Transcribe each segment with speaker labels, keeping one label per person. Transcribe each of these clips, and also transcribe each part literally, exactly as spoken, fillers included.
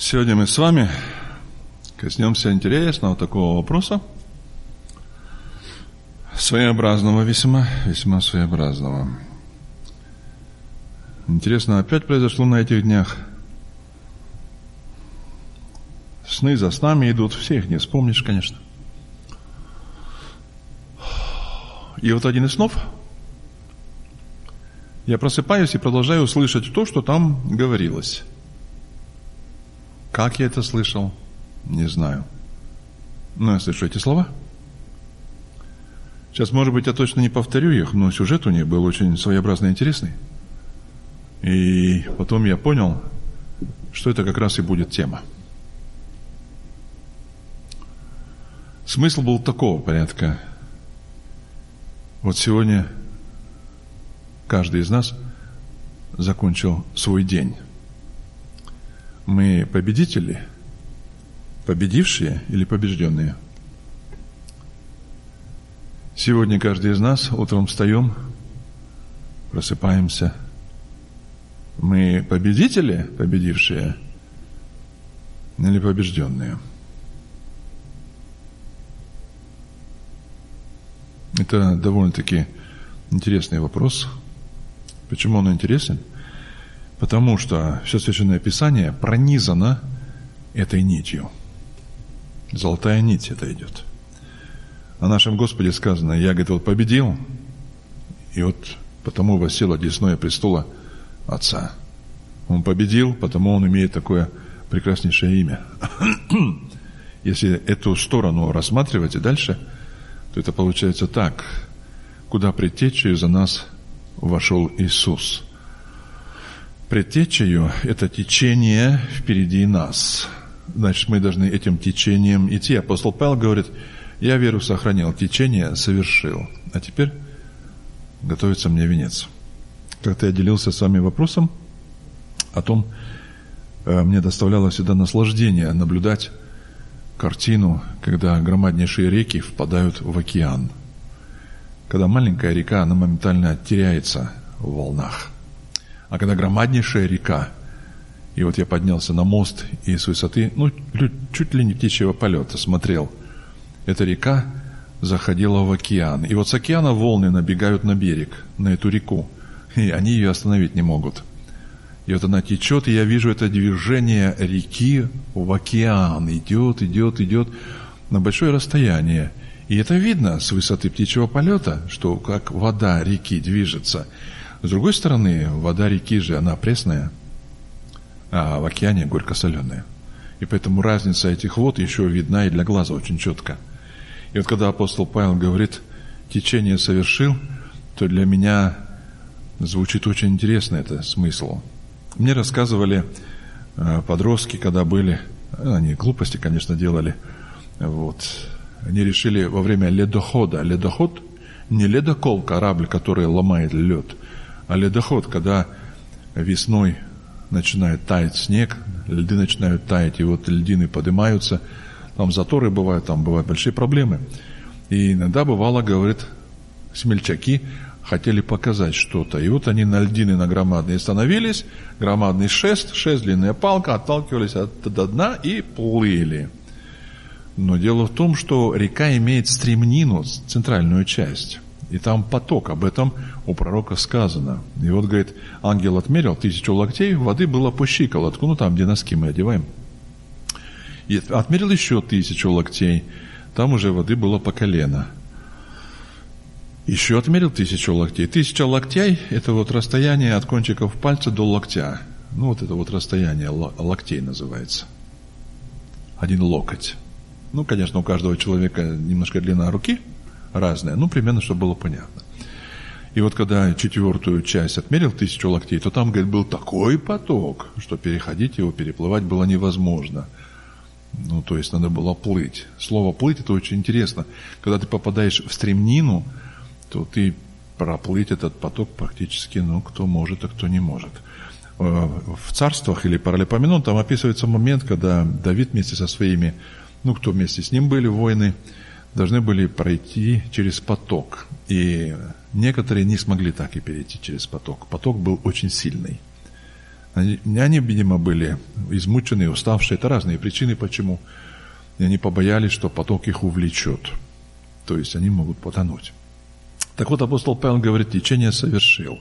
Speaker 1: Сегодня мы с вами коснемся интересного такого вопроса, своеобразного весьма, весьма своеобразного. Интересно, опять произошло на этих днях. Сны за снами идут, все их не вспомнишь, конечно. И вот один из снов, я просыпаюсь и продолжаю слышать то, что там говорилось. Как я это слышал, не знаю. Но я слышу эти слова. Сейчас, может быть, я точно не повторю их, но сюжет у них был очень своеобразно интересный. И потом я понял, что это как раз и будет тема. Смысл был такого порядка. Вот сегодня каждый из нас закончил свой день. Мы победители, победившие или побежденные? Сегодня каждый из нас утром встаем, просыпаемся. Мы победители, победившие или побежденные? Это довольно-таки интересный вопрос. Почему он интересен? Потому что все Священное Писание пронизано этой нитью. Золотая нить это идет. О нашем Господе сказано: я, говорит, вот победил, и вот потому воссел одесное престола Отца. Он победил, потому он имеет такое прекраснейшее имя. Если эту сторону рассматривать и дальше, то это получается так: куда предтечею за нас вошел Иисус. Предтечею – это течение впереди нас. Значит, мы должны этим течением идти. Апостол Павел говорит: я веру сохранил, течение совершил, а теперь готовится мне венец. Как-то я делился с вами вопросом о том, мне доставляло всегда наслаждение наблюдать картину, когда громаднейшие реки впадают в океан. Когда маленькая река, она моментально теряется в волнах. А когда громаднейшая река, и вот я поднялся на мост и с высоты, ну, чуть ли не птичьего полета смотрел, эта река заходила в океан. И вот с океана волны набегают на берег, на эту реку, и они ее остановить не могут. И вот она течет, и я вижу это движение реки в океан. Идет, идет, идет на большое расстояние. И это видно с высоты птичьего полета, что как вода реки движется. С другой стороны, вода реки же, она пресная, а в океане горько-соленая. И поэтому разница этих вод еще видна и для глаза очень четко. И вот когда апостол Павел говорит: течение совершил, то для меня звучит очень интересно это смысл. Мне рассказывали подростки, когда были, они глупости, конечно, делали, вот, они решили во время ледохода, ледоход не ледокол, корабль, который ломает лед, а ледоход, когда весной начинает таять снег, льды начинают таять, и вот льдины поднимаются, там заторы бывают, там бывают большие проблемы. И иногда бывало, говорит, смельчаки хотели показать что-то. И вот они на льдины, на громадные становились, громадный шест, шест, длинная палка, отталкивались от до дна и плыли. Но дело в том, что река имеет стремнину, центральную часть. И там поток, об этом у пророка сказано. И вот, говорит, ангел отмерил тысячу локтей, воды было по щиколотку, ну там, где носки мы одеваем. И отмерил еще тысячу локтей, там уже воды было по колено. Еще отмерил тысячу локтей. Тысяча локтей – это вот расстояние от кончиков пальца до локтя. Ну, вот это вот расстояние локтей называется. Один локоть. Ну, конечно, у каждого человека немножко длина руки разная, ну, примерно, чтобы было понятно. И вот когда четвертую часть отмерил, тысячу локтей, то там, говорит, был такой поток, что переходить его, переплывать было невозможно. Ну, то есть надо было плыть. Слово «плыть» – это очень интересно. Когда ты попадаешь в стремнину, то ты проплыть этот поток практически, ну, кто может, а кто не может. В царствах или Паралипоменон там описывается момент, когда Давид вместе со своими, ну, кто вместе с ним были, воины, должны были пройти через поток. И некоторые не смогли так и перейти через поток. Поток был очень сильный. Они, они, видимо, были измучены, уставшие. Это разные причины, почему. И они побоялись, что поток их увлечет. То есть они могут потонуть. Так вот, апостол Павел говорит, течение совершил.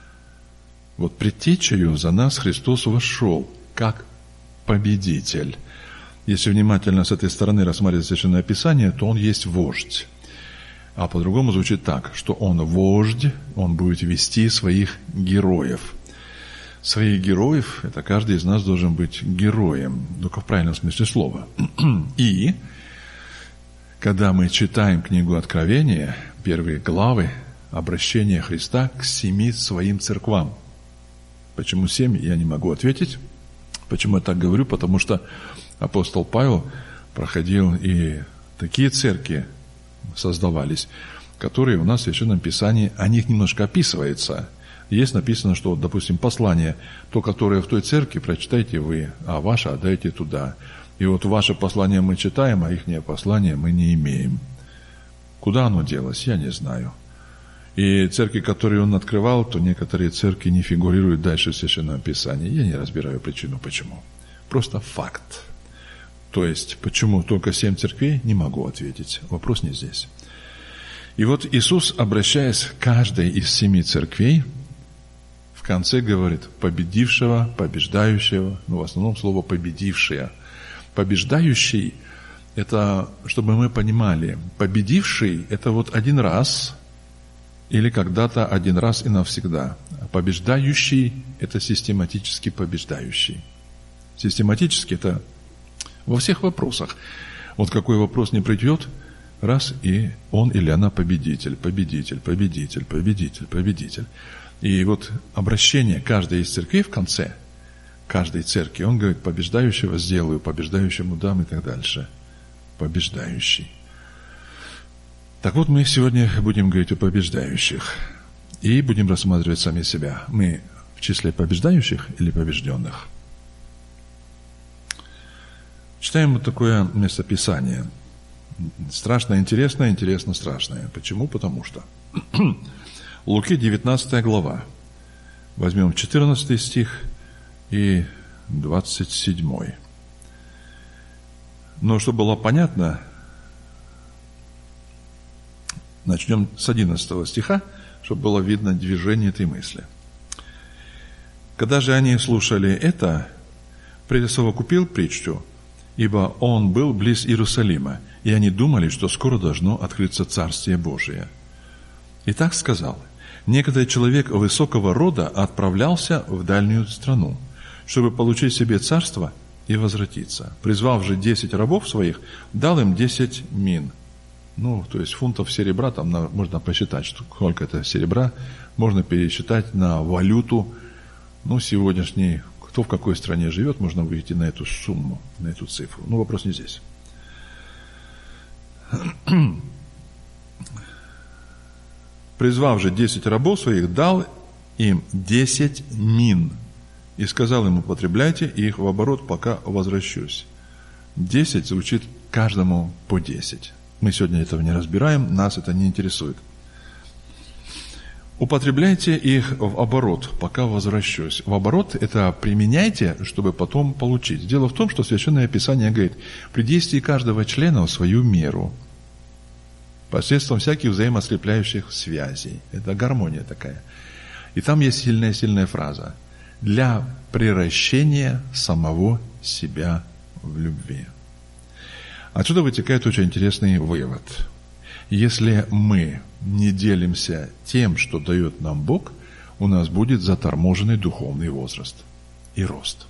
Speaker 1: Вот предтечею за нас Христос вошел, как победитель. Если внимательно с этой стороны рассматривать Священное Писание, то Он есть вождь. А по-другому звучит так, что Он вождь, Он будет вести своих героев. Своих героев, это каждый из нас должен быть героем, только в правильном смысле слова. И когда мы читаем книгу Откровения, первые главы, обращение Христа к семи своим церквам. Почему семь, я не могу ответить. Почему я так говорю? Потому что апостол Павел проходил, и такие церкви создавались, которые у нас в Священном Писании, о них немножко описывается. Есть написано, что, допустим, послание, то, которое в той церкви, прочитайте вы, а ваше отдайте туда. И вот ваше послание мы читаем, а ихнее послание мы не имеем. Куда оно делось, я не знаю. И церкви, которые он открывал, то некоторые церкви не фигурируют дальше в Священном Писании. Я не разбираю причину, почему. Просто факт. То есть, почему только семь церквей, не могу ответить. Вопрос не здесь. И вот Иисус, обращаясь к каждой из семи церквей, в конце говорит победившего, побеждающего, ну, в основном слово победившее. Побеждающий, это, чтобы мы понимали, победивший, это вот один раз, или когда-то один раз и навсегда. А побеждающий – это систематически побеждающий. Систематически – это во всех вопросах. Вот какой вопрос не придет, раз, и он или она победитель, победитель, победитель, победитель, победитель. И вот обращение каждой из церквей в конце, каждой церкви, он говорит, побеждающего сделаю, побеждающему дам и так дальше. Побеждающий. Так вот, мы сегодня будем говорить о побеждающих. И будем рассматривать сами себя. Мы в числе побеждающих или побежденных? Читаем вот такое местописание. Страшно интересное, интересно страшное. Почему? Потому что Луки девятнадцатая глава. Возьмем четырнадцатый стих и двадцать седьмой. Но чтобы было понятно, начнем с одиннадцатого стиха, чтобы было видно движение этой мысли. Когда же они слушали это, присовокупил притчу, ибо он был близ Иерусалима, и они думали, что скоро должно открыться Царствие Божие. И так сказал: некоторый человек высокого рода отправлялся в дальнюю страну, чтобы получить себе царство и возвратиться. Призвав же десять рабов своих, дал им десять мин. Ну, то есть фунтов серебра, там на, можно посчитать, сколько это серебра, можно пересчитать на валюту. Ну, сегодняшний, кто в какой стране живет, можно выйти на эту сумму, на эту цифру. Ну, вопрос не здесь. Призвав же десять рабов своих, дал им десять мин. И сказал им: употребляйте их в оборот, пока возвращусь. Десять звучит каждому по десять. Мы сегодня этого не разбираем, нас это не интересует. Употребляйте их в оборот, пока возвращусь. В оборот это применяйте, чтобы потом получить. Дело в том, что Священное Писание говорит: при действии каждого члена в свою меру, посредством всяких взаимоскрепляющих связей. Это гармония такая. И там есть сильная-сильная фраза: для приращения самого себя в любви. Отсюда вытекает очень интересный вывод. Если мы не делимся тем, что дает нам Бог, у нас будет заторможенный духовный возраст и рост.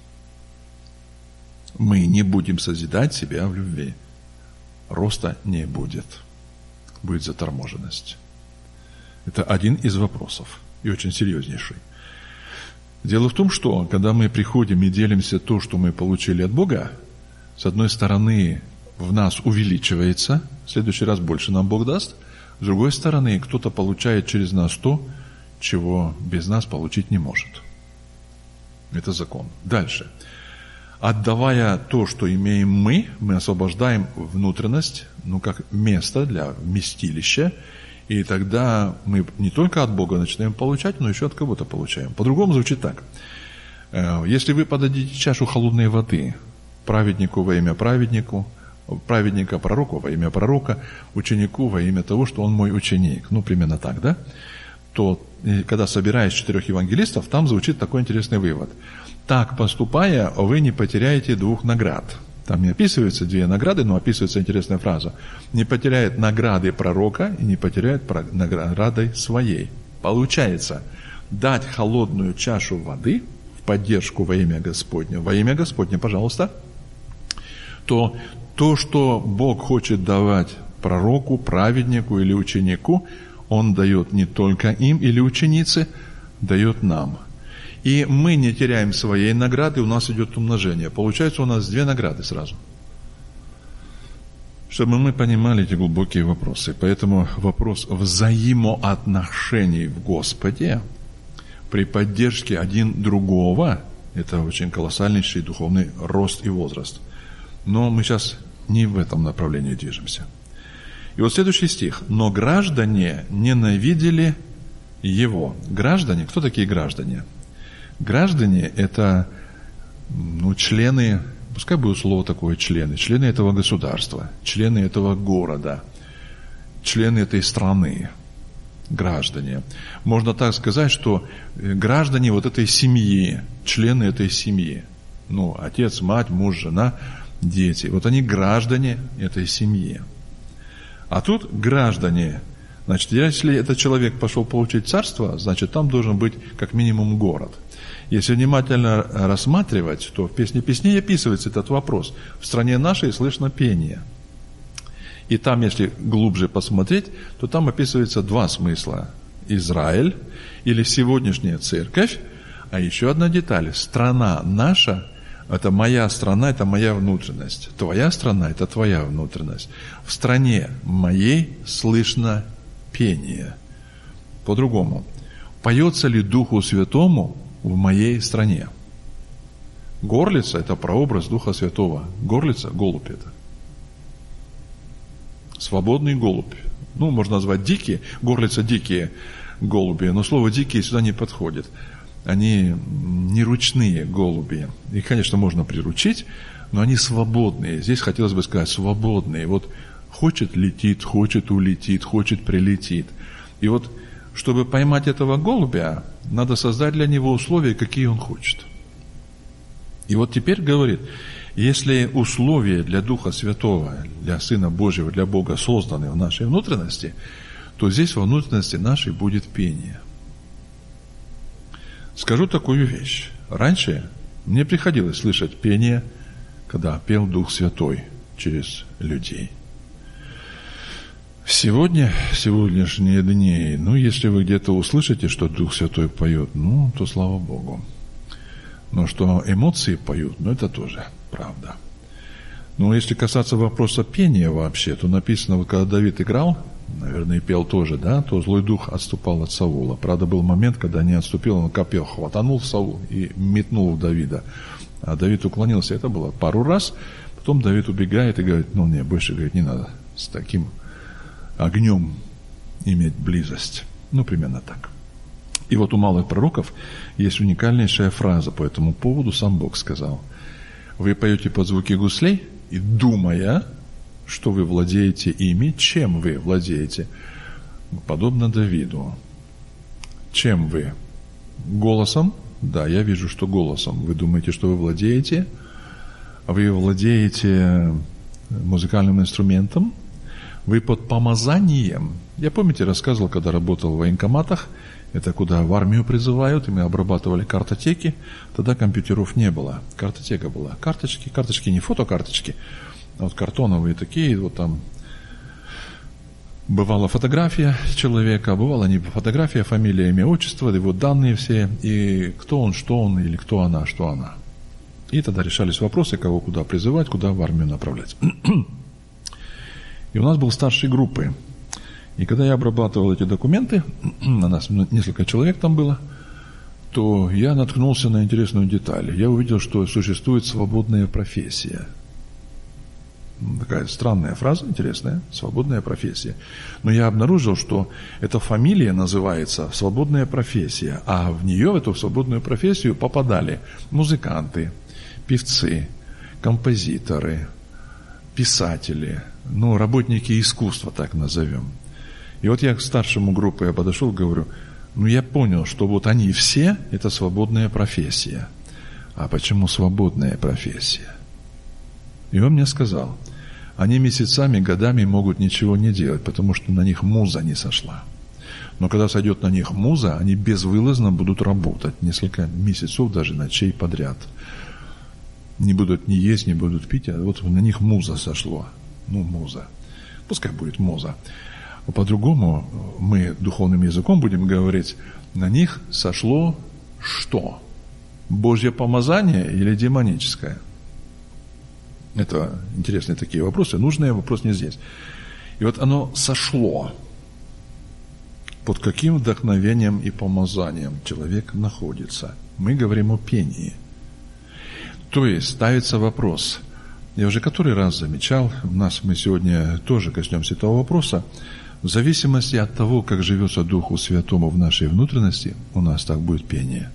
Speaker 1: Мы не будем созидать себя в любви. Роста не будет. Будет заторможенность. Это один из вопросов, и очень серьезнейший. Дело в том, что когда мы приходим и делимся то, что мы получили от Бога, с одной стороны, в нас увеличивается, в следующий раз больше нам Бог даст, с другой стороны, кто-то получает через нас то, чего без нас получить не может. Это закон. Дальше. Отдавая то, что имеем мы, мы освобождаем внутренность, ну, как место для вместилища, и тогда мы не только от Бога начинаем получать, но еще от кого-то получаем. По-другому звучит так. Если вы подадите чашу холодной воды праведнику во имя праведнику, праведника пророку во имя пророка, ученику во имя того, что он мой ученик, ну, примерно так, да, то, когда собираешь четырех евангелистов, там звучит такой интересный вывод. Так поступая, вы не потеряете двух наград. Там не описываются две награды, но описывается интересная фраза. Не потеряет награды пророка и не потеряет награды своей. Получается, дать холодную чашу воды в поддержку во имя Господне, во имя Господне, пожалуйста, то то, что Бог хочет давать пророку, праведнику или ученику, Он дает не только им или ученице, дает нам. И мы не теряем своей награды, у нас идет умножение. Получается, у нас две награды сразу. Чтобы мы понимали эти глубокие вопросы. Поэтому вопрос взаимоотношений в Господе при поддержке один другого – это очень колоссальнейший духовный рост и возраст. Но мы сейчас не в этом направлении движемся. И вот следующий стих. «Но граждане ненавидели его». Граждане, кто такие граждане? Граждане – это ну, члены, пускай будет слово такое члены, члены этого государства, члены этого города, члены этой страны, граждане. Можно так сказать, что граждане вот этой семьи, члены этой семьи, ну, отец, мать, муж, жена, дети, вот они граждане этой семьи. А тут граждане, значит, если этот человек пошел получить царство, значит, там должен быть как минимум город. Если внимательно рассматривать, то в «Песне песней» описывается этот вопрос. В стране нашей слышно пение. И там, если глубже посмотреть, то там описывается два смысла. Израиль или сегодняшняя церковь, а еще одна деталь. Страна наша – это моя страна, это моя внутренность. Твоя страна – это твоя внутренность. В стране моей слышно пение. По-другому. Поется ли Духу Святому в моей стране? Горлица – это прообраз Духа Святого. Горлица – голубь это. Свободный голубь. Ну, можно назвать дикие. Горлица – дикие голуби. Но слово «дикие» сюда не подходит. Они не ручные голуби. Их, конечно, можно приручить, но они свободные. Здесь хотелось бы сказать свободные. Вот хочет – летит, хочет – улетит, хочет – прилетит. И вот, чтобы поймать этого голубя, надо создать для него условия, какие он хочет. И вот теперь говорит, если условия для Духа Святого, для Сына Божьего, для Бога созданы в нашей внутренности, то здесь во внутренности нашей будет пение. Скажу такую вещь. Раньше мне приходилось слышать пение, когда пел Дух Святой через людей. Сегодня, сегодняшние дни, ну, если вы где-то услышите, что Дух Святой поет, ну, то слава Богу. Но что эмоции поют, ну, это тоже правда. Но если касаться вопроса пения вообще, то написано, вот когда Давид играл, наверное, и пел тоже, да, то злой дух отступал от Саула. Правда, был момент, когда не отступил, он копье хватанул в Саул и метнул в Давида. А Давид уклонился, это было пару раз. Потом Давид убегает и говорит, ну, не, больше, говорит, не надо с таким огнем иметь близость. Ну, примерно так. И вот у малых пророков есть уникальнейшая фраза по этому поводу, сам Бог сказал. Вы поете под звуки гуслей, и думая, что вы владеете ими, чем вы владеете? Подобно Давиду. Чем вы? Голосом? Да, я вижу, что голосом. Вы думаете, что вы владеете? Вы владеете музыкальным инструментом? Вы под помазанием. Я, помните, рассказывал, когда работал в военкоматах, это куда в армию призывают, и мы обрабатывали картотеки. Тогда компьютеров не было. Картотека была. Карточки, карточки не фотокарточки, а вот картоновые такие, вот там бывала фотография человека, бывала не фотография, фамилия, имя, отчество, его данные все, и кто он, что он, или кто она, что она. И тогда решались вопросы, кого куда призывать, куда в армию направлять. И у нас был старший группы. И когда я обрабатывал эти документы, на нас несколько человек там было, то я наткнулся на интересную деталь. Я увидел, что существует свободная профессия. Такая странная фраза, интересная, свободная профессия. Но я обнаружил, что эта фамилия называется «свободная профессия», а в нее, в эту свободную профессию, попадали музыканты, певцы, композиторы, писатели, ну, работники искусства, так назовем. И вот я к старшему группе я подошел, говорю, ну, я понял, что вот они все – это свободная профессия. А почему свободная профессия? И он мне сказал, они месяцами, годами могут ничего не делать, потому что на них муза не сошла. Но когда сойдет на них муза, они безвылазно будут работать несколько месяцев, даже ночей подряд. Не будут ни есть, не будут пить, а вот на них муза сошло. Ну, муза. Пускай будет муза. По-другому мы духовным языком будем говорить, на них сошло что? Божье помазание или демоническое? Это интересные такие вопросы. Нужный вопрос не здесь. И вот оно сошло. Под каким вдохновением и помазанием человек находится? Мы говорим о пении. То есть ставится вопрос. Я уже который раз замечал, у нас мы сегодня тоже коснемся этого вопроса. В зависимости от того, как живется Духу Святому в нашей внутренности, у нас так будет пение.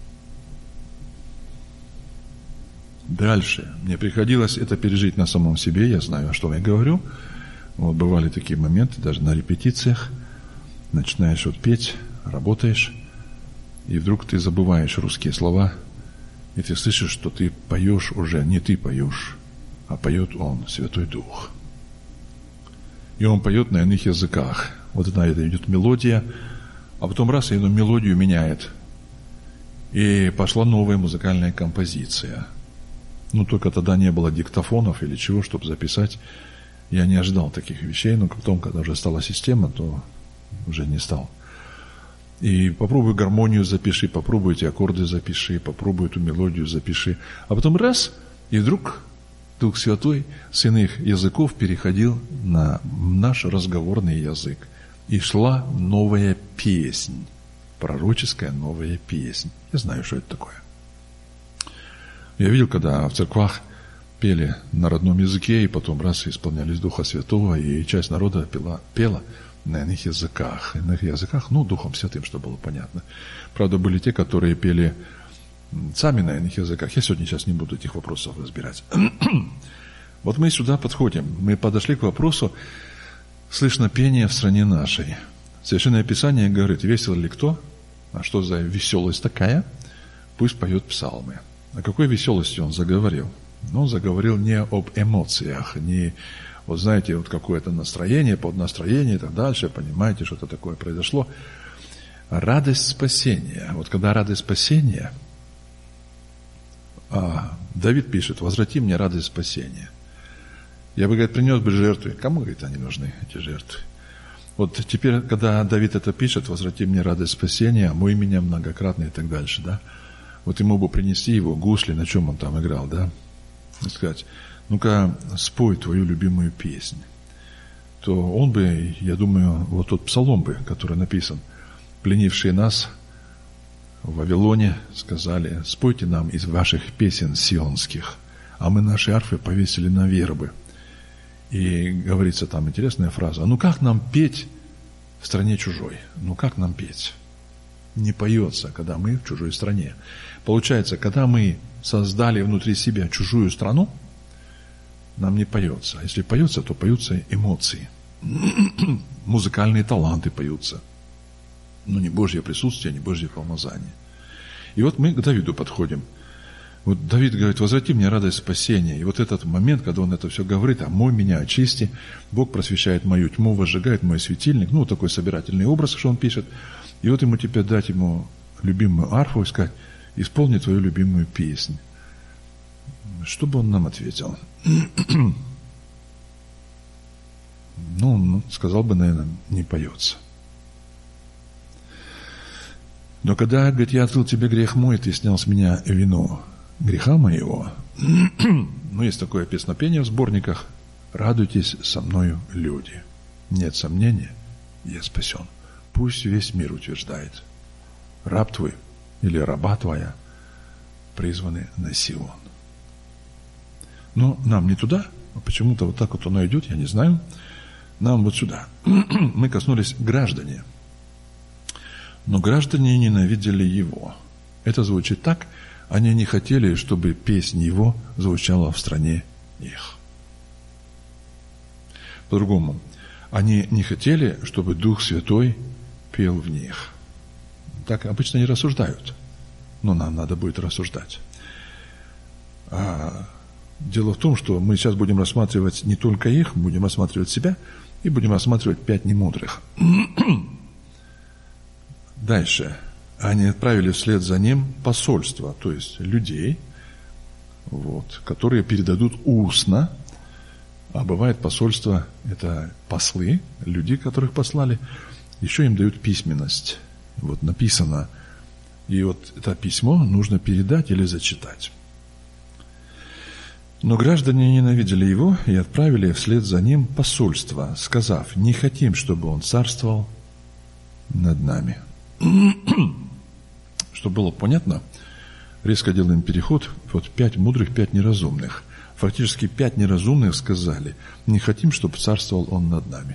Speaker 1: Дальше. Мне приходилось это пережить на самом себе, я знаю, о чем я говорю. Вот бывали такие моменты, даже на репетициях. Начинаешь вот петь, работаешь, и вдруг ты забываешь русские слова, и ты слышишь, что ты поешь уже, не ты поешь, а поет Он, Святой Дух. И Он поет на иных языках. Вот одна это идет мелодия, а потом раз, и эту мелодию меняет. И пошла новая музыкальная композиция. Ну, только тогда не было диктофонов или чего, чтобы записать. Я не ожидал таких вещей, но потом, когда уже стала система, то уже не стал. И попробуй гармонию запиши, попробуй эти аккорды запиши, попробуй эту мелодию запиши. А потом раз, и вдруг Дух Святой с иных языков переходил на наш разговорный язык. И шла новая песнь, пророческая новая песнь. Я знаю, что это такое. Я видел, когда в церквах пели на родном языке, и потом раз исполнялись Духа Святого, и часть народа пела, пела на иных языках. На иных языках, ну, Духом Святым, чтобы было понятно. Правда, были те, которые пели сами на иных языках. Я сегодня сейчас не буду этих вопросов разбирать. Вот мы сюда подходим. Мы подошли к вопросу, слышно пение в стране нашей. Священное Писание говорит, весел ли кто? А что за веселость такая? Пусть поет псалмы. О какой веселости он заговорил? Но он заговорил не об эмоциях, не, вот знаете, вот какое-то настроение, поднастроение и так дальше, понимаете, что-то такое произошло. Радость спасения. Вот когда радость спасения, а, Давид пишет, возврати мне радость спасения. Я бы, говорит, принес бы жертвы. Кому, говорит, они нужны, эти жертвы? Вот теперь, когда Давид это пишет, возврати мне радость спасения, омой меня многократно и так дальше, да? Вот ему бы принести его гусли, на чем он там играл, да? И сказать, ну-ка, спой твою любимую песнь. То он бы, я думаю, вот тот псалом бы, который написан, пленившие нас в Вавилоне, сказали, спойте нам из ваших песен сионских, а мы наши арфы повесили на вербы. И говорится там интересная фраза, ну как нам петь в стране чужой? Ну как нам петь? Не поется, когда мы в чужой стране. Получается, когда мы создали внутри себя чужую страну, нам не поется. А если поется, то поются эмоции. Музыкальные таланты поются. Но не Божье присутствие, не Божье помазание. И вот мы к Давиду подходим. Вот Давид говорит, возврати мне радость спасения. И вот этот момент, когда он это все говорит, омой меня, очисти, Бог просвещает мою тьму, возжигает мой светильник. Ну, такой собирательный образ, что он пишет. И вот ему теперь дать ему любимую арфу и сказать, исполни твою любимую песнь. Что бы он нам ответил? Ну, он сказал бы, наверное, не поется. Но когда, говорит, я открыл тебе грех мой, ты снял с меня вину греха моего. Ну, есть такое песнопение в сборниках. Радуйтесь со мною, люди. Нет сомнения, я спасен. Пусть весь мир утверждает. Раб твой или раба твоя призваны на Сион. Но нам не туда почему-то вот так вот оно идет, я не знаю. Нам вот сюда. Мы коснулись граждане. Но граждане ненавидели его. Это звучит так, они не хотели, чтобы песнь его звучала в стране их. По-другому, они не хотели, чтобы Дух Святой пел в них. Так обычно не рассуждают, но нам надо будет рассуждать. А дело в том, что мы сейчас будем рассматривать не только их, будем рассматривать себя и будем рассматривать пять немудрых. Дальше. Они отправили вслед за ним посольство, то есть людей, вот, которые передадут устно. А бывает посольство, это послы, люди, которых послали, еще им дают письменность. Вот написано, и вот это письмо нужно передать или зачитать. Но граждане ненавидели его и отправили вслед за ним посольство, сказав: не хотим, чтобы он царствовал над нами. Чтобы было понятно, резко делаем переход. Вот пять мудрых, пять неразумных. Фактически пять неразумных сказали: не хотим, чтобы царствовал он над нами.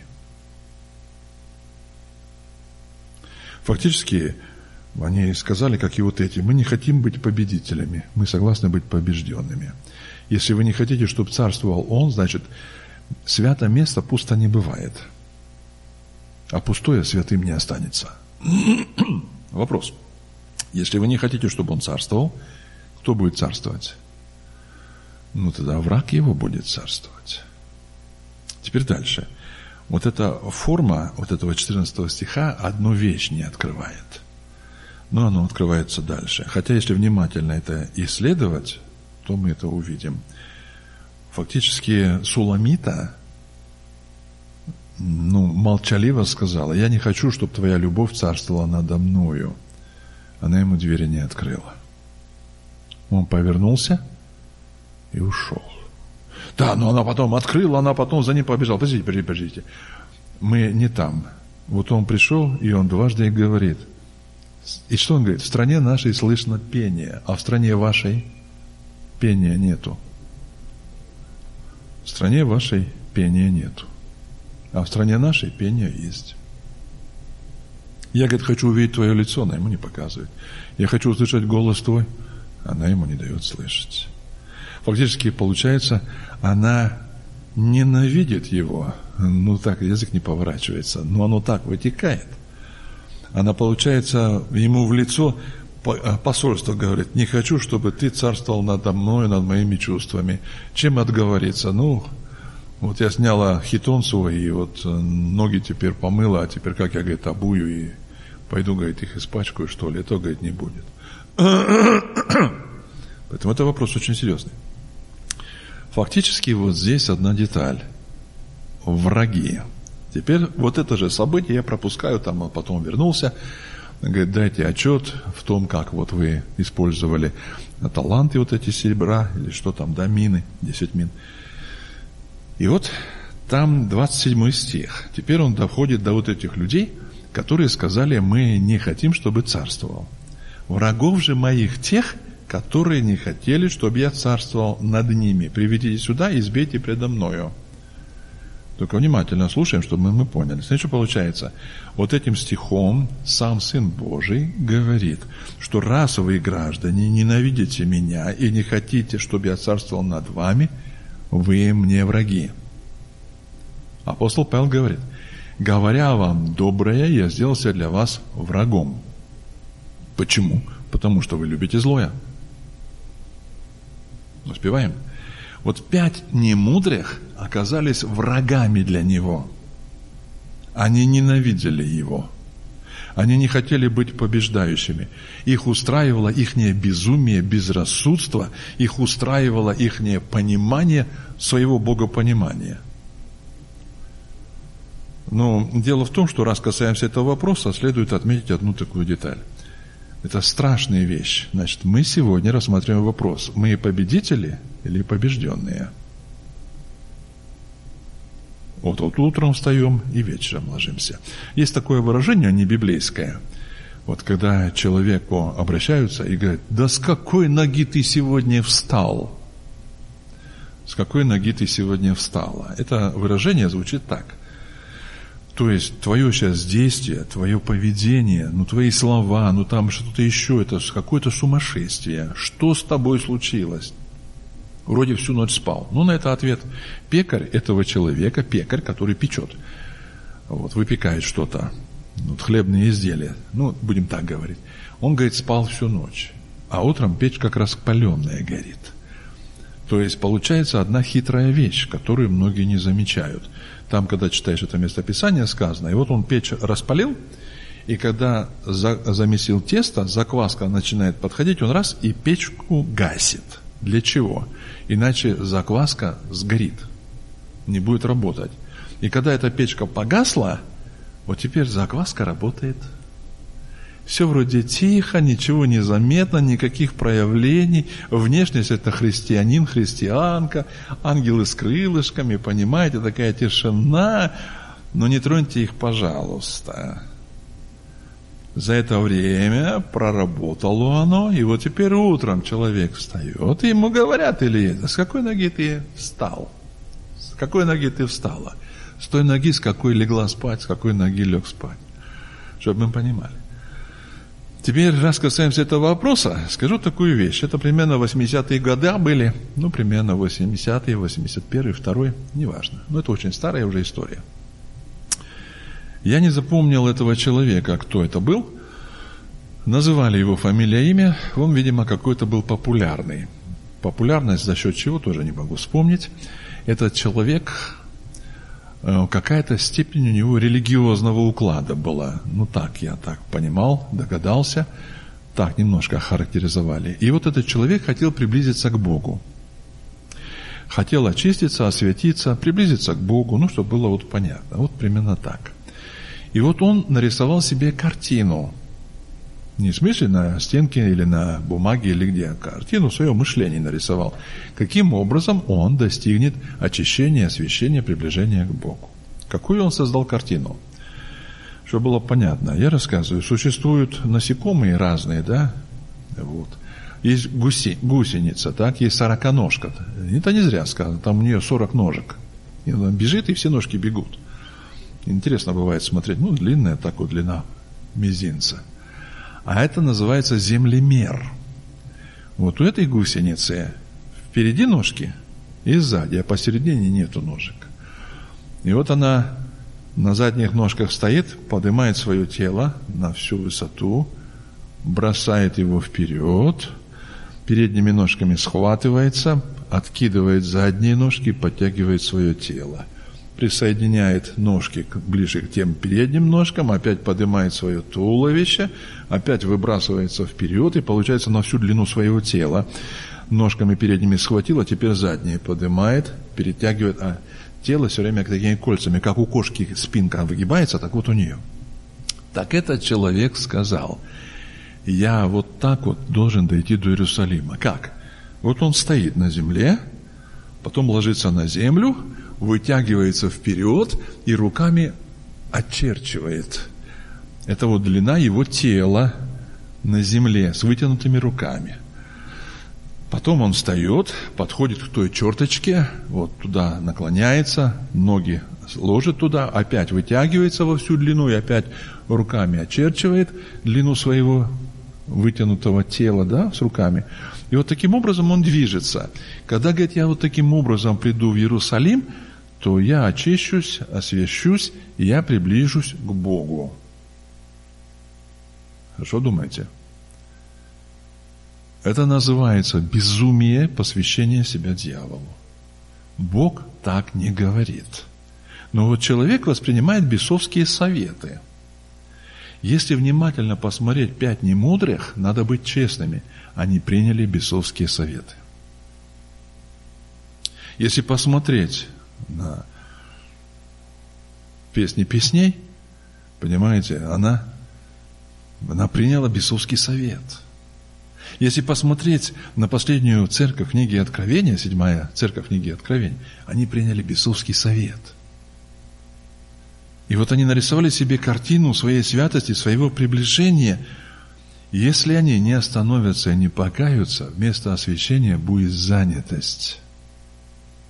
Speaker 1: Фактически они сказали, как и вот эти: мы не хотим быть победителями, мы согласны быть побежденными. Если вы не хотите, чтобы царствовал он, значит, святое место пусто не бывает. А пустое святым не останется. Вопрос. Если вы не хотите, чтобы он царствовал, кто будет царствовать? Ну, тогда враг его будет царствовать. Теперь дальше. Вот эта форма вот этого четырнадцатого стиха одну вещь не открывает. Но оно открывается дальше. Хотя, если внимательно это исследовать, то мы это увидим. Фактически Суламита, ну, молчаливо сказала: я не хочу, чтобы твоя любовь царствовала надо мною. Она ему двери не открыла. Он повернулся и ушел. Да, но она потом открыла, она потом за ним побежала. Подождите, подождите, подождите. Мы не там. Вот он пришел, и он дважды говорит. И что он говорит? В стране нашей слышно пение, а в стране вашей пения нету. В стране вашей пения нету. А в стране нашей пения есть. Я, говорит, хочу увидеть твое лицо, она ему не показывает. Я хочу услышать голос твой, она ему не дает слышать. Фактически, получается, она ненавидит его. Ну, так, язык не поворачивается, но оно так вытекает. Она, получается, ему в лицо посольство говорит: не хочу, чтобы ты царствовал надо мной, над моими чувствами. Чем отговориться? Ну, вот я сняла хитон свой, и вот ноги теперь помыла, а теперь как я, говорит, обую, и пойду, говорит, их испачкаю, что ли. Это, говорит, не будет. Поэтому это вопрос очень серьезный. Фактически вот здесь одна деталь. Враги. Теперь вот это же событие я пропускаю, там он потом вернулся, говорит: дайте отчет в том, как вот вы использовали таланты вот эти серебра, или что там, да, мины, десять мин. И вот там двадцать седьмой стих. Теперь он доходит до вот этих людей, которые сказали: мы не хотим, чтобы царствовал. Врагов же моих тех, которые не хотели, чтобы я царствовал над ними, приведите сюда и избейте предо мною. Только внимательно слушаем, чтобы мы поняли. Смотрите, что получается. Вот этим стихом сам Сын Божий говорит, что раз вы, граждане, ненавидите меня и не хотите, чтобы я царствовал над вами, вы мне враги. Апостол Павел говорит: говоря вам доброе, я сделался для вас врагом. Почему? Потому что вы любите злое. Успеваем? Вот пять немудрых оказались врагами для него. Они ненавидели его. Они не хотели быть побеждающими. Их устраивало ихнее безумие, безрассудство. Их устраивало ихнее понимание своего богопонимания. Но дело в том, что раз касаемся этого вопроса, следует отметить одну такую деталь. Это страшная вещь. Значит, мы сегодня рассматриваем вопрос: мы победители или побежденные? Вот, вот утром встаем и вечером ложимся. Есть такое выражение, не библейское. Вот когда человеку обращаются и говорят: да с какой ноги ты сегодня встал? с какой ноги ты сегодня встала. Это выражение звучит так. То есть, твое сейчас действие, твое поведение, ну, твои слова, ну, там что-то еще, это какое-то сумасшествие. Что с тобой случилось? Вроде всю ночь спал. Ну, на это ответ. Пекарь этого человека, пекарь, который печет. Вот, выпекает что-то. Вот, хлебные изделия. Ну, будем так говорить. Он, говорит, спал всю ночь. А утром печь как раз паленая горит. То есть, получается одна хитрая вещь, которую многие не замечают. Там, когда читаешь это местописание, сказано, и вот он печь распалил, и когда за, замесил тесто, закваска начинает подходить, он раз и печку гасит. Для чего? Иначе закваска сгорит, не будет работать. И когда эта печка погасла, вот теперь закваска работает. Все вроде тихо, ничего не заметно, никаких проявлений. Внешность это христианин, христианка, ангелы с крылышками, понимаете, такая тишина. Но не троньте их, пожалуйста. За это время проработало оно, и вот теперь утром человек встает, и ему говорят, Элиезер, с какой ноги ты встал? С какой ноги ты встала? С той ноги, с какой легла спать, с какой ноги лег спать. Чтобы мы понимали. Теперь, раз касаемся этого вопроса, скажу такую вещь. Это примерно восьмидесятые годы были, ну, примерно восьмидесятые, восемьдесят первый, второй, неважно. Но это очень старая уже история. Я не запомнил этого человека, кто это был. Называли его фамилия, имя. Он, видимо, какой-то был популярный. Популярность за счет чего, тоже не могу вспомнить. Этот человек, какая-то степень у него религиозного уклада была. Ну так, я так понимал, догадался. Так немножко охарактеризовали. И вот этот человек хотел приблизиться к Богу. Хотел очиститься, освятиться, приблизиться к Богу, ну, чтобы было вот понятно. Вот примерно так. И вот он нарисовал себе картину. Не в смысле на стенке или на бумаге или где. Картину в своем мышлении нарисовал. Каким образом он достигнет очищения, освящения, приближения к Богу. Какую он создал картину? Чтобы было понятно. Я рассказываю. Существуют насекомые разные, да? Вот. Есть гуси, гусеница, так? Есть сороконожка. Это не зря сказано. Там у нее сорок ножек. И она бежит, и все ножки бегут. Интересно бывает смотреть. Ну, длинная так вот длина мизинца. А это называется землемер. Вот у этой гусеницы впереди ножки и сзади, а посередине нету ножек. И вот она на задних ножках стоит, поднимает свое тело на всю высоту, бросает его вперед, передними ножками схватывается, откидывает задние ножки, подтягивает свое тело. Присоединяет ножки ближе к тем передним ножкам, опять поднимает свое туловище, опять выбрасывается вперед и получается на всю длину своего тела. Ножками передними схватила, теперь задние поднимает, перетягивает, а тело все время такими кольцами, как у кошки спинка выгибается, так вот у нее. Так этот человек сказал, я вот так вот должен дойти до Иерусалима. Как? Вот он стоит на земле, потом ложится на землю, вытягивается вперед и руками очерчивает. Это вот длина его тела на земле с вытянутыми руками. Потом он встает, подходит к той черточке, вот туда наклоняется, ноги ложит туда, опять вытягивается во всю длину и опять руками очерчивает длину своего вытянутого тела, да, с руками. И вот таким образом он движется. Когда, говорит, я вот таким образом приду в Иерусалим, то я очищусь, освящусь, и я приближусь к Богу. Что думаете? Это называется безумие посвящения себя дьяволу. Бог так не говорит. Но вот человек воспринимает бесовские советы. Если внимательно посмотреть пять немудрых, надо быть честными, они приняли бесовские советы. Если посмотреть на песни песней, понимаете, она, она приняла бесовский совет. Если посмотреть на последнюю церковь книги Откровения, седьмая церковь книги Откровения, они приняли бесовский совет. И вот они нарисовали себе картину своей святости, своего приближения. Если они не остановятся и не покаются, вместо освящения будет занятость.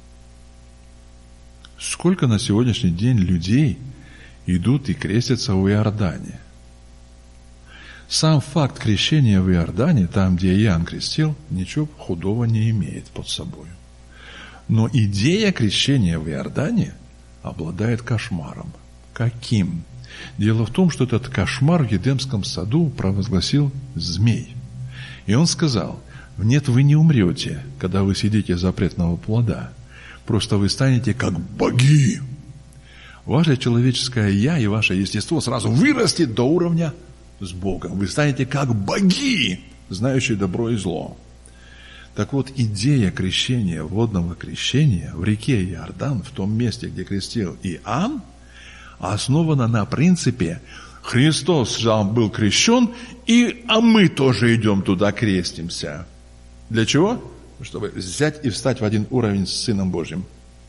Speaker 1: Сколько на сегодняшний день людей идут и крестятся в Иордане? Сам факт крещения в Иордане, там, где Иоанн крестил, ничего худого не имеет под собой. Но идея крещения в Иордане обладает кошмаром. Каким? Дело в том, что этот кошмар в Едемском саду провозгласил змей. И он сказал: нет, вы не умрете, когда вы съедите запретного плода. Просто вы станете как боги. Ваше человеческое «я» и ваше естество сразу вырастет до уровня с Богом. Вы станете как боги, знающие добро и зло. Так вот, идея крещения, водного крещения в реке Иордан, в том месте, где крестил Иоанн, основана на принципе: Христос сам был крещен, и, а мы тоже идем туда, крестимся. Для чего? Чтобы взять и встать в один уровень с Сыном Божьим.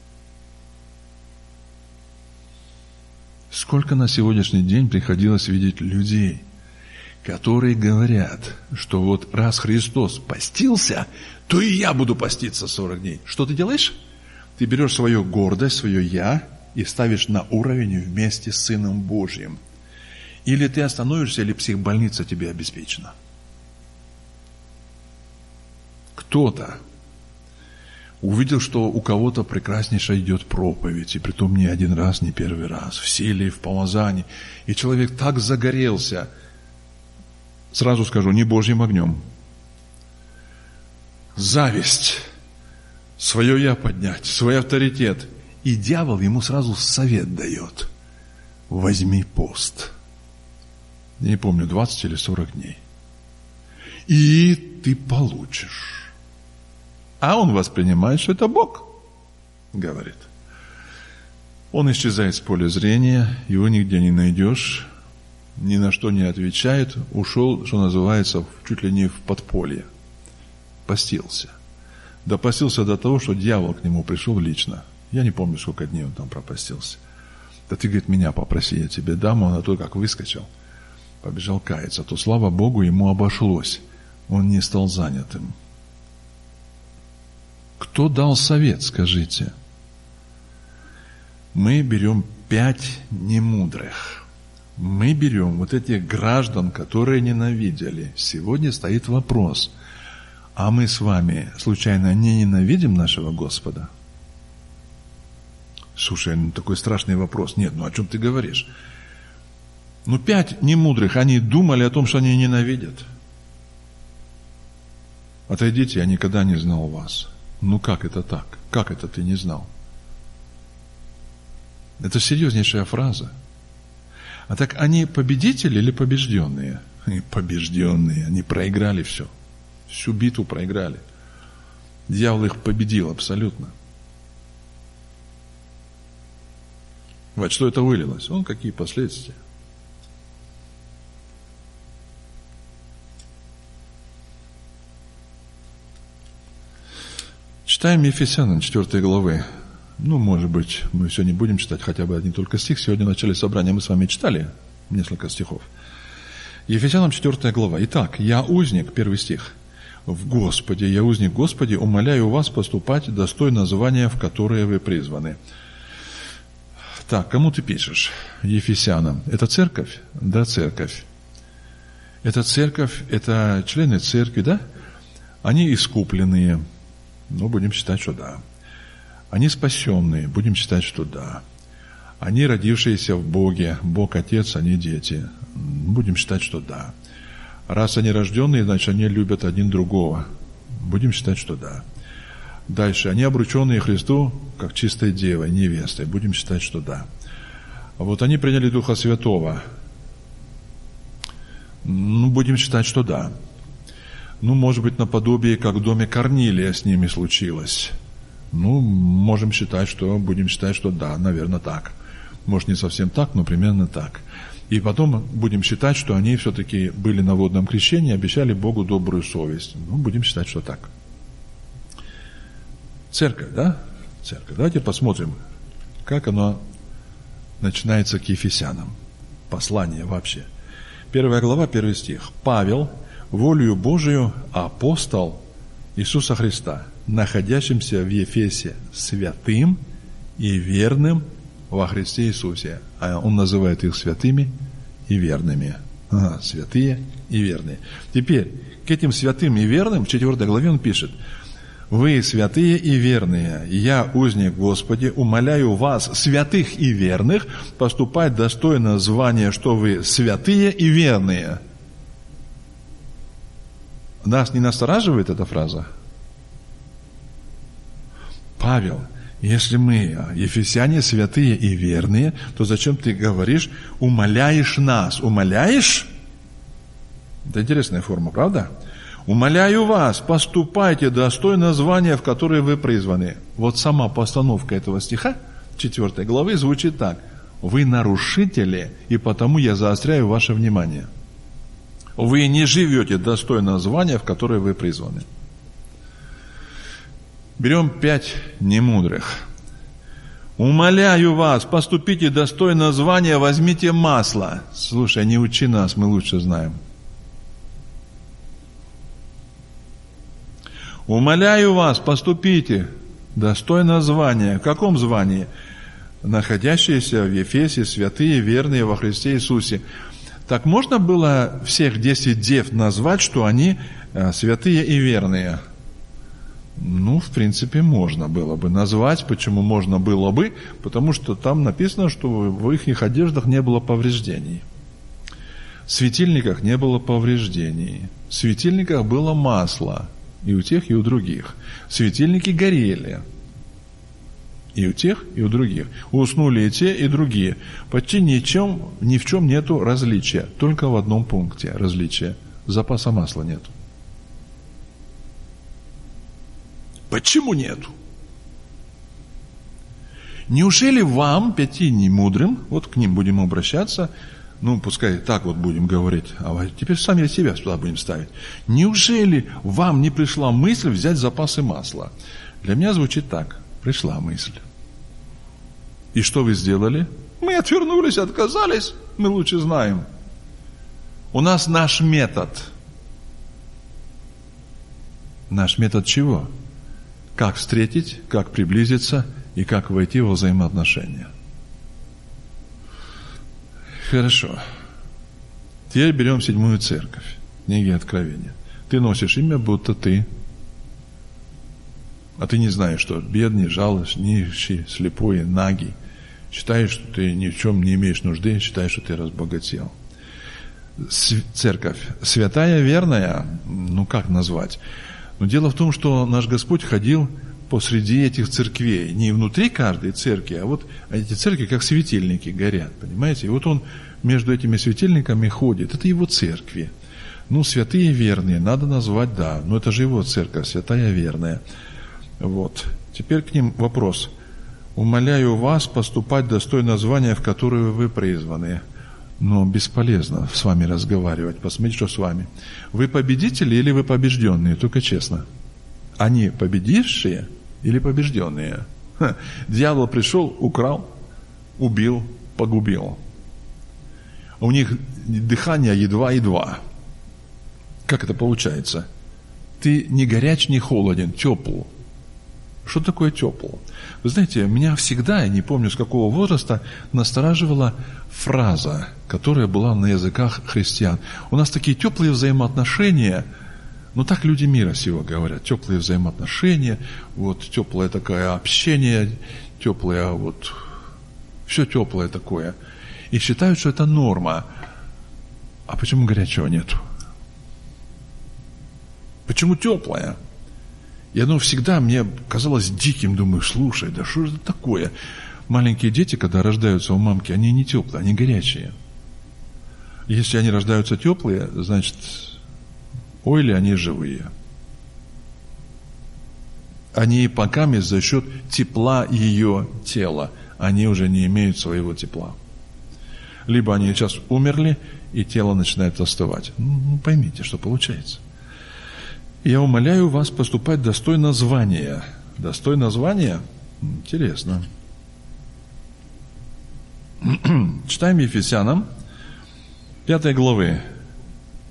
Speaker 1: Сколько на сегодняшний день приходилось видеть людей, которые говорят, что вот раз Христос постился, то и я буду поститься сорок дней. Что ты делаешь? Ты берешь свою гордость, свое «я» и ставишь на уровень вместе с Сыном Божьим. Или ты остановишься, или психбольница тебе обеспечена. Кто-то увидел, что у кого-то прекраснейшая идет проповедь, и притом не один раз, не первый раз, в силе, в помазании, и человек так загорелся, сразу скажу, не Божьим огнем. Зависть, свое «я» поднять, свой авторитет. И дьявол ему сразу совет дает: возьми пост. Я не помню, двадцать или сорок дней. И ты получишь. А он воспринимает, что это Бог говорит. Он исчезает с поля зрения, его нигде не найдешь, ни на что не отвечает, ушел, что называется, чуть ли не в подполье. Постился. Допостился до того, что дьявол к нему пришел лично. Я не помню, сколько дней он там пропастился. Да ты, говорит, меня попроси, я тебе дам. Он на то, как выскочил, побежал каяться. То, слава Богу, ему обошлось. Он не стал занятым. Кто дал совет, скажите? Мы берем пять немудрых. Мы берем вот этих граждан, которые ненавидели. Сегодня стоит вопрос: а мы с вами случайно не ненавидим нашего Господа? Слушай, ну такой страшный вопрос. Нет, ну о чем ты говоришь? Ну пять немудрых, они думали о том, что они ненавидят. Отойдите, я никогда не знал вас. Ну как это так? Как это ты не знал? Это серьезнейшая фраза. А так они победители или побежденные? Побежденные. Они проиграли все. Всю битву проиграли. Дьявол их победил абсолютно. Во что это вылилось? Вон какие последствия. Читаем Ефесянам четвёртой главы. Ну, может быть, мы все не будем читать, хотя бы один только стих. Сегодня в начале собрания мы с вами читали несколько стихов. Ефесянам четвёртая глава. Итак, я узник, первый стих. В Господе, я узник Господи, умоляю вас поступать достойно звания, в которое вы призваны. Так, кому ты пишешь? Ефесянам. Это церковь? Да, церковь. Это церковь, это члены церкви, да? Они искупленные. Ну, будем считать, что да. Они спасенные, будем считать, что да. Они родившиеся в Боге, Бог Отец, они дети. Будем считать, что да. Раз они рожденные, значит, они любят один другого. Будем считать, что да. Дальше. Они обрученные Христу, как чистой девой, невестой. Будем считать, что да. А вот они приняли Духа Святого. Ну, будем считать, что да. Ну, может быть, наподобие, как в доме Корнилия с ними случилось. Ну, можем считать, что, будем считать, что да, наверное, так. Может, не совсем так, но примерно так. И потом будем считать, что они все-таки были на водном крещении, обещали Богу добрую совесть. Ну, будем считать, что так. Церковь, да? Церковь. Давайте посмотрим, как оно начинается к Ефесянам. Послание вообще. Первая глава, первый стих. Павел, волею Божию, апостол Иисуса Христа, находящимся в Ефесе святым и верным во Христе Иисусе. А он называет их святыми и верными. Ага, святые и верные. Теперь, к этим святым и верным в четвёртой главе он пишет: «Вы, святые и верные, я, узник Господи, умоляю вас, святых и верных, поступать достойно звания, что вы святые и верные». Нас не настораживает эта фраза? Павел, если мы, ефесяне, святые и верные, то зачем ты говоришь, умоляешь нас? Умоляешь? Это интересная форма, правда? Умоляю вас, поступайте достойно звания, в которое вы призваны. Вот сама постановка этого стиха, четвёртой главы, звучит так. Вы нарушители, и потому я заостряю ваше внимание. Вы не живете достойно звания, в которое вы призваны. Берем пять немудрых. Умоляю вас, поступите достойно звания, возьмите масло. Слушай, не учи нас, мы лучше знаем. Умоляю вас, поступите достойно звания. В каком звании? Находящиеся в Ефесе, святые, верные во Христе Иисусе. Так можно было всех десять дев назвать, что они святые и верные? Ну, в принципе, можно было бы назвать. Почему можно было бы? Потому что там написано, что в их одеждах не было повреждений. В светильниках не было повреждений. В светильниках было масло. И у тех, и у других. Светильники горели. И у тех, и у других. Уснули и те, и другие. Почти ничем, ни в чем нету различия. Только в одном пункте различия. Запаса масла нету. Почему нету? Неужели вам, пяти немудрым, вот к ним будем обращаться, ну, пускай так вот будем говорить, а теперь сами себя сюда будем ставить. Неужели вам не пришла мысль взять запасы масла? Для меня звучит так. Пришла мысль. И что вы сделали? Мы отвернулись, отказались. Мы лучше знаем. У нас наш метод. Наш метод чего? Как встретить, как приблизиться и как войти во взаимоотношения. Хорошо. Теперь берем седьмую церковь, книги Откровения. Ты носишь имя, будто ты, а ты не знаешь, что бедный, жалостный, нищий, слепой, нагий. Считаешь, что ты ни в чем не имеешь нужды, считаешь, что ты разбогател. Церковь святая, верная, ну как назвать? Но дело в том, что наш Господь ходил посреди этих церквей, не внутри каждой церкви, а вот эти церкви как светильники горят, понимаете? И вот он между этими светильниками ходит, это его церкви. Ну, святые верные, надо назвать, да, но это же его церковь, святая верная. Вот. Теперь к ним вопрос. Умоляю вас поступать достойно звания, в которое вы призваны. Но бесполезно с вами разговаривать. Посмотрите, что с вами. Вы победители или вы побежденные? Только честно. Они победившие или побежденные? Ха. Дьявол пришел, украл, убил, погубил. У них дыхание едва-едва. Как это получается? Ты не горяч, не холоден, тепл. Что такое тепл? Вы знаете, меня всегда, я не помню с какого возраста, настораживала фраза, которая была на языках христиан. У нас такие теплые взаимоотношения, ну так люди мира сего говорят, теплые взаимоотношения, вот теплое такое общение, теплое вот, все теплое такое. И считают, что это норма. А почему горячего нету? Почему теплое? И оно всегда мне казалось диким, думаю, слушай, да что же это такое? Маленькие дети, когда рождаются у мамки, они не теплые, они горячие. Если они рождаются теплые, значит, ой ли они живые. Они пока за счет тепла ее тела, они уже не имеют своего тепла. Либо они сейчас умерли, и тело начинает остывать. Ну, поймите, что получается. Я умоляю вас поступать достойно звания. Достойно звания? Интересно. Читаем Ефесянам, пятой главы,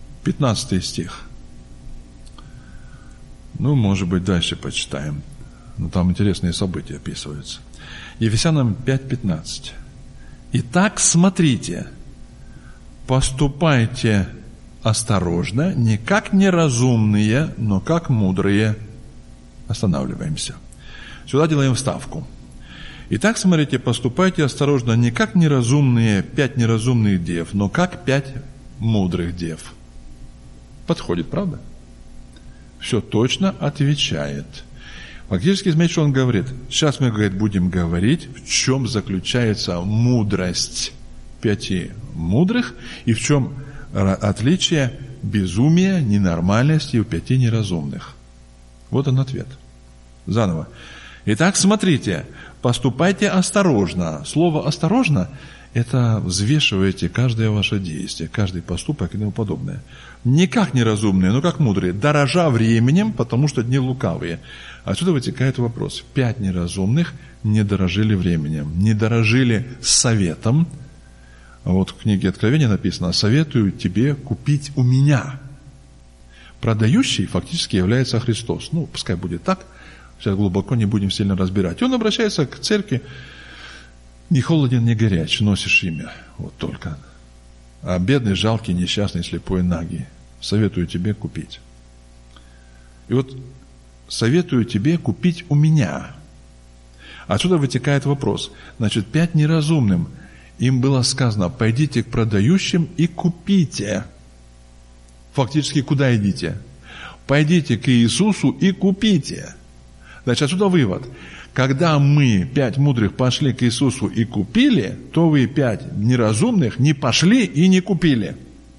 Speaker 1: пятнадцатый стих. Ну, может быть, дальше почитаем. но там интересные события описываются. Ефесянам пять пятнадцать. Итак, смотрите, поступайте осторожно, не как неразумные, но как мудрые. Останавливаемся. Сюда делаем вставку. Итак, смотрите, поступайте осторожно, не как неразумные, пять неразумных дев, но как пять мудрых дев. Подходит, правда? Все точно отвечает. Фактически, смотрите, что он говорит. Сейчас мы, говорит, будем говорить, в чем заключается мудрость пяти мудрых и в чем отличие безумия, ненормальности у пяти неразумных. Вот он ответ. Заново. Итак, смотрите, поступайте осторожно. Слово «осторожно» – это взвешиваете каждое ваше действие, каждый поступок и тому подобное. Не как неразумные, но как мудрые, дорожа временем, потому что дни лукавые. Отсюда вытекает вопрос. Пять неразумных не дорожили временем, не дорожили советом. Вот в книге Откровения написано: «Советую тебе купить у меня». Продающий фактически является Христос. Ну, пускай будет так, сейчас глубоко не будем сильно разбирать. И он обращается к церкви: не холоден, не горяч, носишь имя, вот только. А бедный, жалкий, несчастный, слепой, нагий, советую тебе купить. И вот советую тебе купить у меня. Отсюда вытекает вопрос. Значит, пять неразумным, им было сказано: пойдите к продающим и купите. Фактически, куда идите? Пойдите к Иисусу и купите. Значит, отсюда вывод. Когда мы, пять мудрых, пошли к Иисусу и купили, то вы, пять неразумных, не пошли и не купили.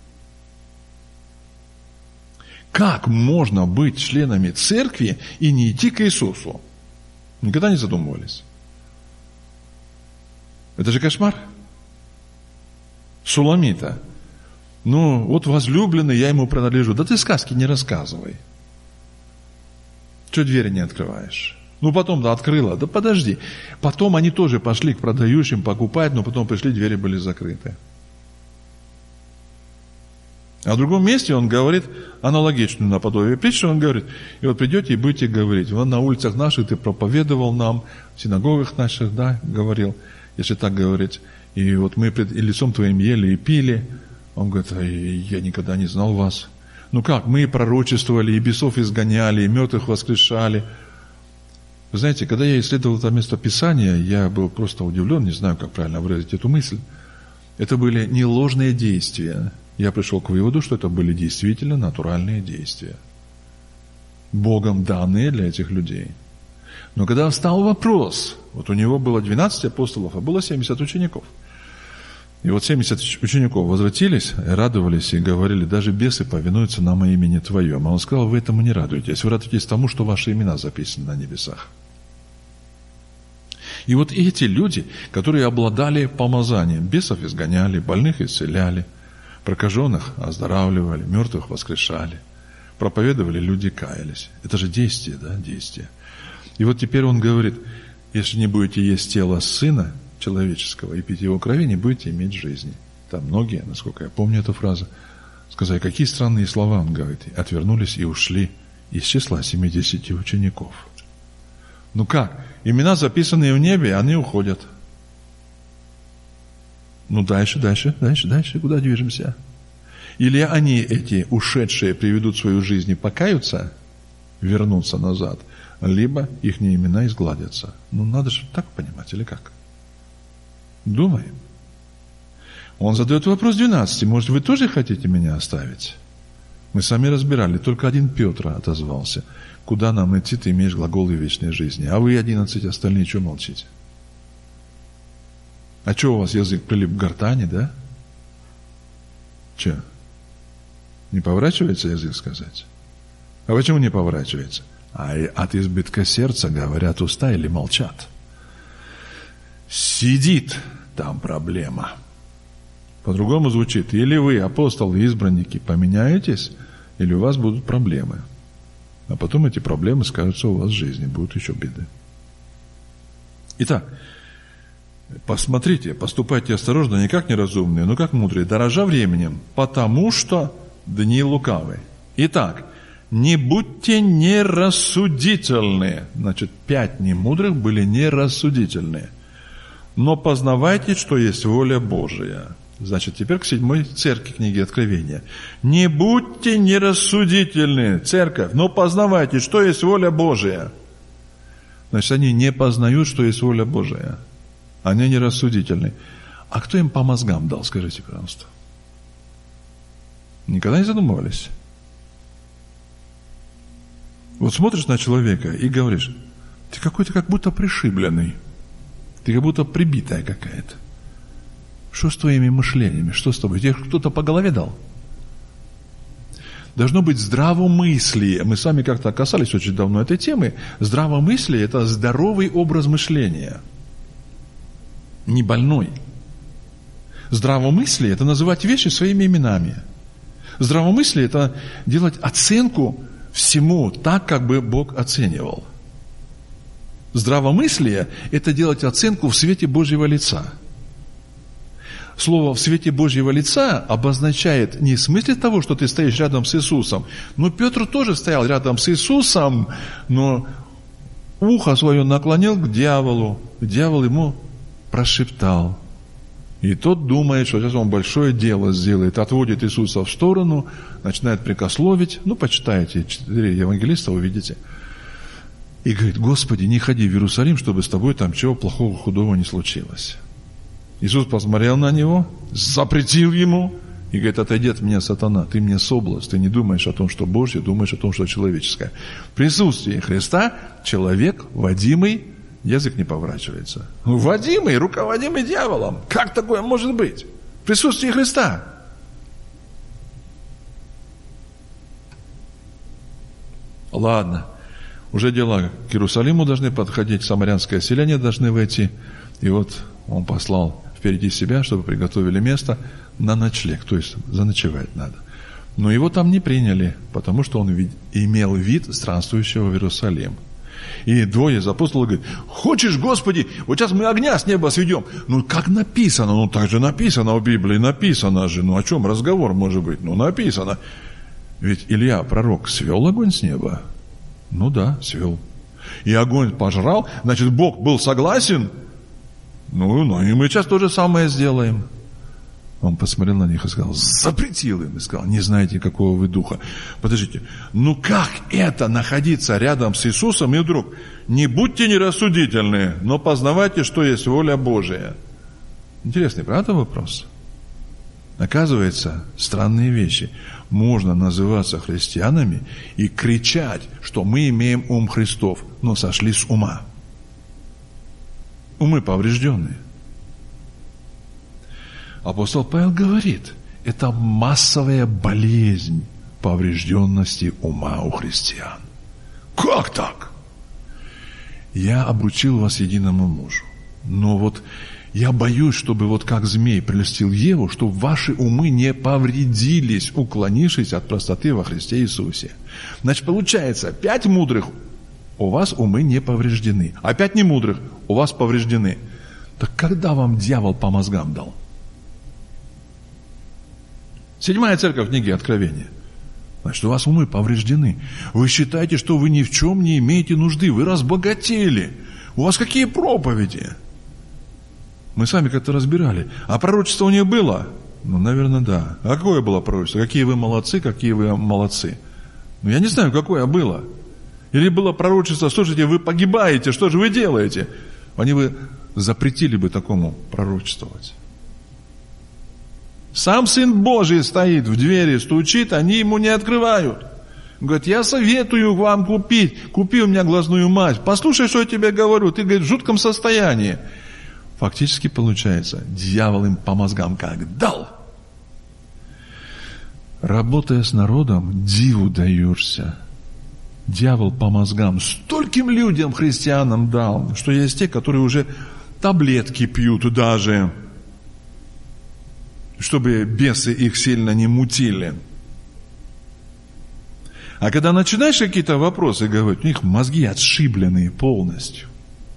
Speaker 1: Как можно быть членами церкви и не идти к Иисусу? Никогда не задумывались? Это же кошмар. Суламита. Ну, вот возлюбленный, я ему принадлежу. Да ты сказки не рассказывай. Чего двери не открываешь? Ну, потом, да, открыла. Да подожди. Потом они тоже пошли к продающим покупать, но потом пришли, двери были закрыты. А в другом месте он говорит аналогичную наподобие притчи. Он говорит: и вот придете и будете говорить: вон на улицах наших ты проповедовал нам, в синагогах наших, да, говорил, если так говорить. И вот мы пред лицом твоим ели и пили. Он говорит: а я никогда не знал вас. Ну как, мы пророчествовали, и бесов изгоняли, и мертвых воскрешали. Вы знаете, когда я исследовал это место Писания, я был просто удивлен, не знаю, как правильно выразить эту мысль. Это были не ложные действия. Я пришел к выводу, что это были действительно натуральные действия. Богом данные для этих людей. Но когда встал вопрос, вот у него было двенадцать апостолов, а было семьдесят учеников. И вот семьдесят учеников возвратились, радовались и говорили: даже бесы повинуются нам во имени Твоем. А он сказал: вы этому не радуетесь, вы радуетесь тому, что ваши имена записаны на небесах. И вот эти люди, которые обладали помазанием, бесов изгоняли, больных исцеляли, прокаженных оздоравливали, мертвых воскрешали, проповедовали, люди каялись. Это же действие, да, действие. И вот теперь он говорит: если не будете есть тело Сына человеческого и пить его крови, не будете иметь жизни. Там многие, насколько я помню эту фразу, сказали: какие странные слова, он говорит, отвернулись и ушли из числа семидесяти учеников. Ну как? Имена, записанные в небе, они уходят. Ну дальше, дальше, дальше, дальше, куда движемся? Или они, эти ушедшие, приведут свою жизнь и покаются, вернутся назад, либо их имена изгладятся. Ну надо же так понимать, или как? Думаем. Он задает вопрос двенадцати: может, вы тоже хотите меня оставить? Мы сами разбирали, только один Петр отозвался: куда нам идти, ты имеешь глаголы вечной жизни. А вы, одиннадцать остальные, что молчите? А что у вас язык прилип к гортани, да? Че? Не поворачивается язык сказать? А почему не поворачивается? А от избытка сердца говорят уста или молчат. Сидит там проблема. По-другому звучит: или вы, апостолы, избранники, поменяетесь, или у вас будут проблемы. А потом эти проблемы скажутся у вас в жизни, будут еще беды. Итак, посмотрите, поступайте осторожно, не как неразумные, но как мудрые, дорожа временем, потому что дни лукавы. Итак, Не будьте нерассудительны. Значит, пять немудрых были нерассудительные. Но познавайте, что есть воля Божия. Значит, теперь к седьмой церкви книги Откровения. Не будьте нерассудительны, церковь, но познавайте, что есть воля Божия. Значит, они не познают, что есть воля Божия. Они нерассудительны. А кто им по мозгам дал, скажите, пожалуйста? Никогда не задумывались? Вот смотришь на человека и говоришь, ты какой-то как будто пришибленный, ты как будто прибитая какая-то. Что с твоими мышлениями? Что с тобой? Тебе кто-то по голове дал? Должно быть здравомыслие. Мы с вами как-то касались очень давно этой темы. Здравомыслие – это здоровый образ мышления. Не больной. Здравомыслие – это называть вещи своими именами. Здравомыслие – это делать оценку всему так, как бы Бог оценивал. Здравомыслие – это делать оценку в свете Божьего лица. Слово «в свете Божьего лица» обозначает не в смысле того, что ты стоишь рядом с Иисусом. Но Петр тоже стоял рядом с Иисусом, но ухо свое наклонил к дьяволу. Дьявол ему прошептал. И тот думает, что сейчас он большое дело сделает, отводит Иисуса в сторону, начинает прикословить. Ну, почитайте, четыре евангелиста, увидите. И говорит, Господи, не ходи в Иерусалим, чтобы с тобой там чего плохого, худого не случилось. Иисус посмотрел на него, запретил ему и говорит, отойди от меня, сатана, ты мне соблазн, ты не думаешь о том, что Божье, думаешь о том, что человеческое. В присутствии Христа человек, водимый, язык не поворачивается. Водимый, руководимый дьяволом. Как такое может быть? В присутствии Христа. Ладно, уже дела к Иерусалиму должны подходить, самарянское селение должны войти. И вот он послал впереди себя, чтобы приготовили место на ночлег, то есть заночевать надо. Но его там не приняли, потому что он вид, имел вид странствующего в Иерусалим. И двое из апостолов говорят, хочешь, Господи, вот сейчас мы огня с неба сведем. Ну, как написано, ну, так же написано в Библии, написано же, ну, о чем разговор может быть? Ну, написано. Ведь Илья, пророк, свел огонь с неба? Ну, да, свел. И огонь пожрал, значит, Бог был согласен. Ну, ну, и мы сейчас то же самое сделаем. Он посмотрел на них и сказал, запретил им, и сказал, не знаете, какого вы духа. Подождите, ну как это находиться рядом с Иисусом, и вдруг, не будьте нерассудительны, но познавайте, что есть воля Божия. Интересный, правда, вопрос? Оказывается, странные вещи. Можно называться христианами и кричать, что мы имеем ум Христов, но сошли с ума. Умы поврежденные. Апостол Павел говорит, это массовая болезнь поврежденности ума у христиан. Как так? Я обручил вас единому мужу, но вот я боюсь, чтобы вот как змей прельстил Еву, чтобы ваши умы не повредились, уклонившись от простоты во Христе Иисусе. Значит, получается, пять мудрых, у вас умы не повреждены, а пять немудрых, у вас повреждены. Так когда вам дьявол по мозгам дал? Седьмая церковь книги Откровения. Значит, у вас умы повреждены. Вы считаете, что вы ни в чем не имеете нужды. Вы разбогатели. У вас какие проповеди? Мы сами как-то разбирали. А пророчество у них было? Ну, наверное, да. А какое было пророчество? Какие вы молодцы, какие вы молодцы. Ну, я не знаю, какое было. Или было пророчество, слушайте, вы погибаете, что же вы делаете? Они бы запретили бы такому пророчествовать. Сам Сын Божий стоит в двери, стучит, они ему не открывают. Говорит, я советую вам купить, купи у меня глазную мазь, послушай, что я тебе говорю, ты, говорит, в жутком состоянии. Фактически получается, дьявол им по мозгам как дал. Работая с народом, диву даешься. Дьявол по мозгам стольким людям, христианам дал, что есть те, которые уже таблетки пьют даже, чтобы бесы их сильно не мутили. А когда начинаешь какие-то вопросы говорить, у них мозги отшибленные полностью.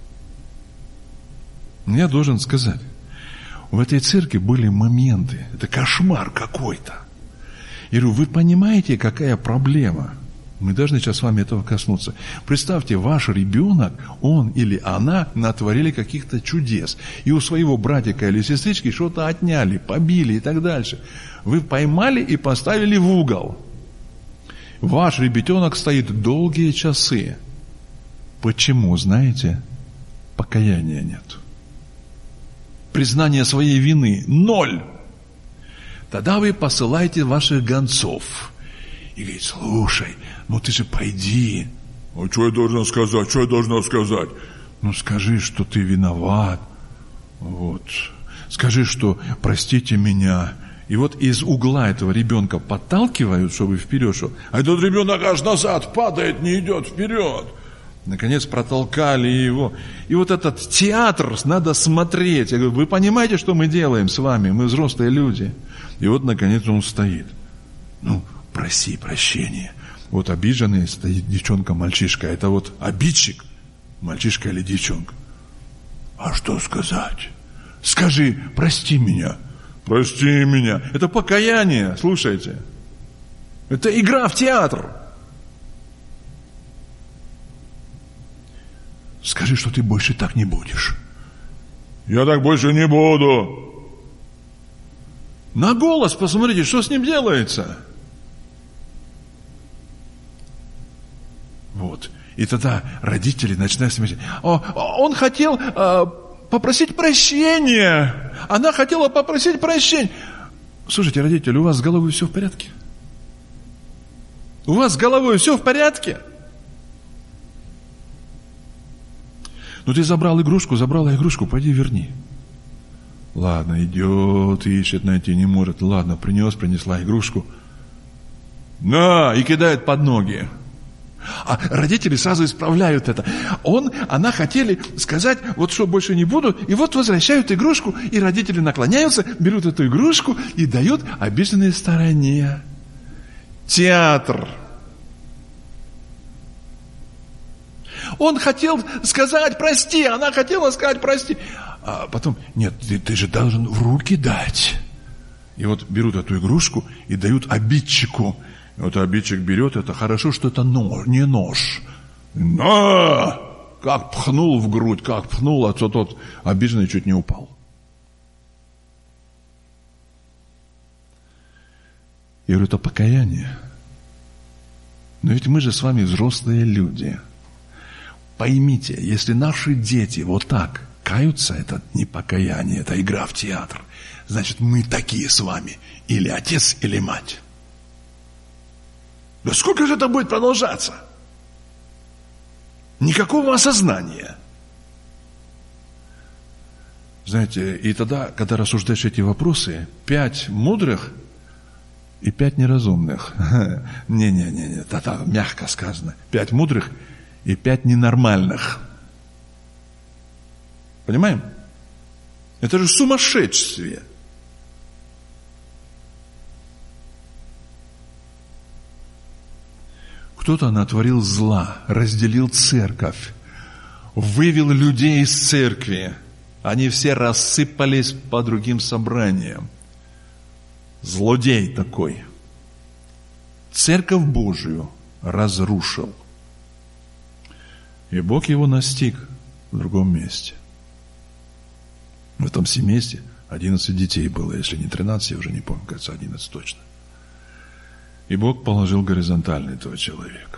Speaker 1: Я должен сказать, в этой церкви были моменты, это кошмар какой-то. Я говорю, вы понимаете, какая проблема? Мы должны сейчас с вами этого коснуться. Представьте, ваш ребенок, он или она натворили каких-то чудес. И у своего братика или сестрички что-то отняли, побили и так дальше. Вы поймали и поставили в угол. Ваш ребятенок стоит долгие часы. Почему, знаете? Покаяния нет. Признание своей вины – ноль. Тогда вы посылаете ваших гонцов. И говорит, слушай, ну ты же пойди. А что я должна сказать? Что я должна сказать? Ну скажи, что ты виноват. Вот. Скажи, что простите меня. И вот из угла этого ребенка подталкивают, чтобы вперед шел. А этот ребенок аж назад падает, не идет вперед. Наконец протолкали его. И вот этот театр надо смотреть. Я говорю, вы понимаете, что мы делаем с вами? Мы взрослые люди. И вот наконец он стоит. Ну, проси прощения. Вот обиженный стоит девчонка, мальчишка. Это вот обидчик, мальчишка или девчонка. А что сказать? Скажи, прости меня. Прости меня. Это покаяние, слушайте. Это игра в театр. Скажи, что ты больше так не будешь. Я так больше не буду. На голос посмотрите, что с ним делается. Вот. И тогда родители начинают смеяться. О, он хотел э, попросить прощения. Она хотела попросить прощения. Слушайте, родители, у вас с головой все в порядке? У вас с головой все в порядке? Ну ты забрал игрушку, забрала игрушку, пойди верни. Ладно, идет, ищет, найти не может. Ладно, принес, принесла игрушку. На, и кидает под ноги. А родители сразу исправляют это. Он, она хотели сказать, вот что больше не буду, и вот возвращают игрушку, и родители наклоняются, берут эту игрушку и дают обиженной стороне. Театр. Он хотел сказать прости, она хотела сказать прости. А потом, нет, ты, ты же должен в руки дать. И вот берут эту игрушку и дают обидчику. И вот обидчик берет, это хорошо, что это нож, не нож. На! Как пхнул в грудь, как пхнул, а то тот обиженный чуть не упал. Я говорю, это покаяние. Но ведь мы же с вами взрослые люди. Поймите, если наши дети вот так каются, это не покаяние, это игра в театр. Значит, мы такие с вами. Или отец, или мать. Да сколько же это будет продолжаться? Никакого осознания. Знаете, и тогда, когда рассуждаешь эти вопросы, пять мудрых и пять неразумных. Не-не-не, это мягко сказано. Пять мудрых и пять ненормальных. Понимаем? Это же сумасшествие. Кто-то натворил зла, разделил церковь, вывел людей из церкви. Они все рассыпались по другим собраниям. Злодей такой. Церковь Божию разрушил. И Бог его настиг в другом месте. В этом семействе одиннадцать детей было, если не тринадцать, я уже не помню, кажется, одиннадцать точно. И Бог положил горизонтально этого человека.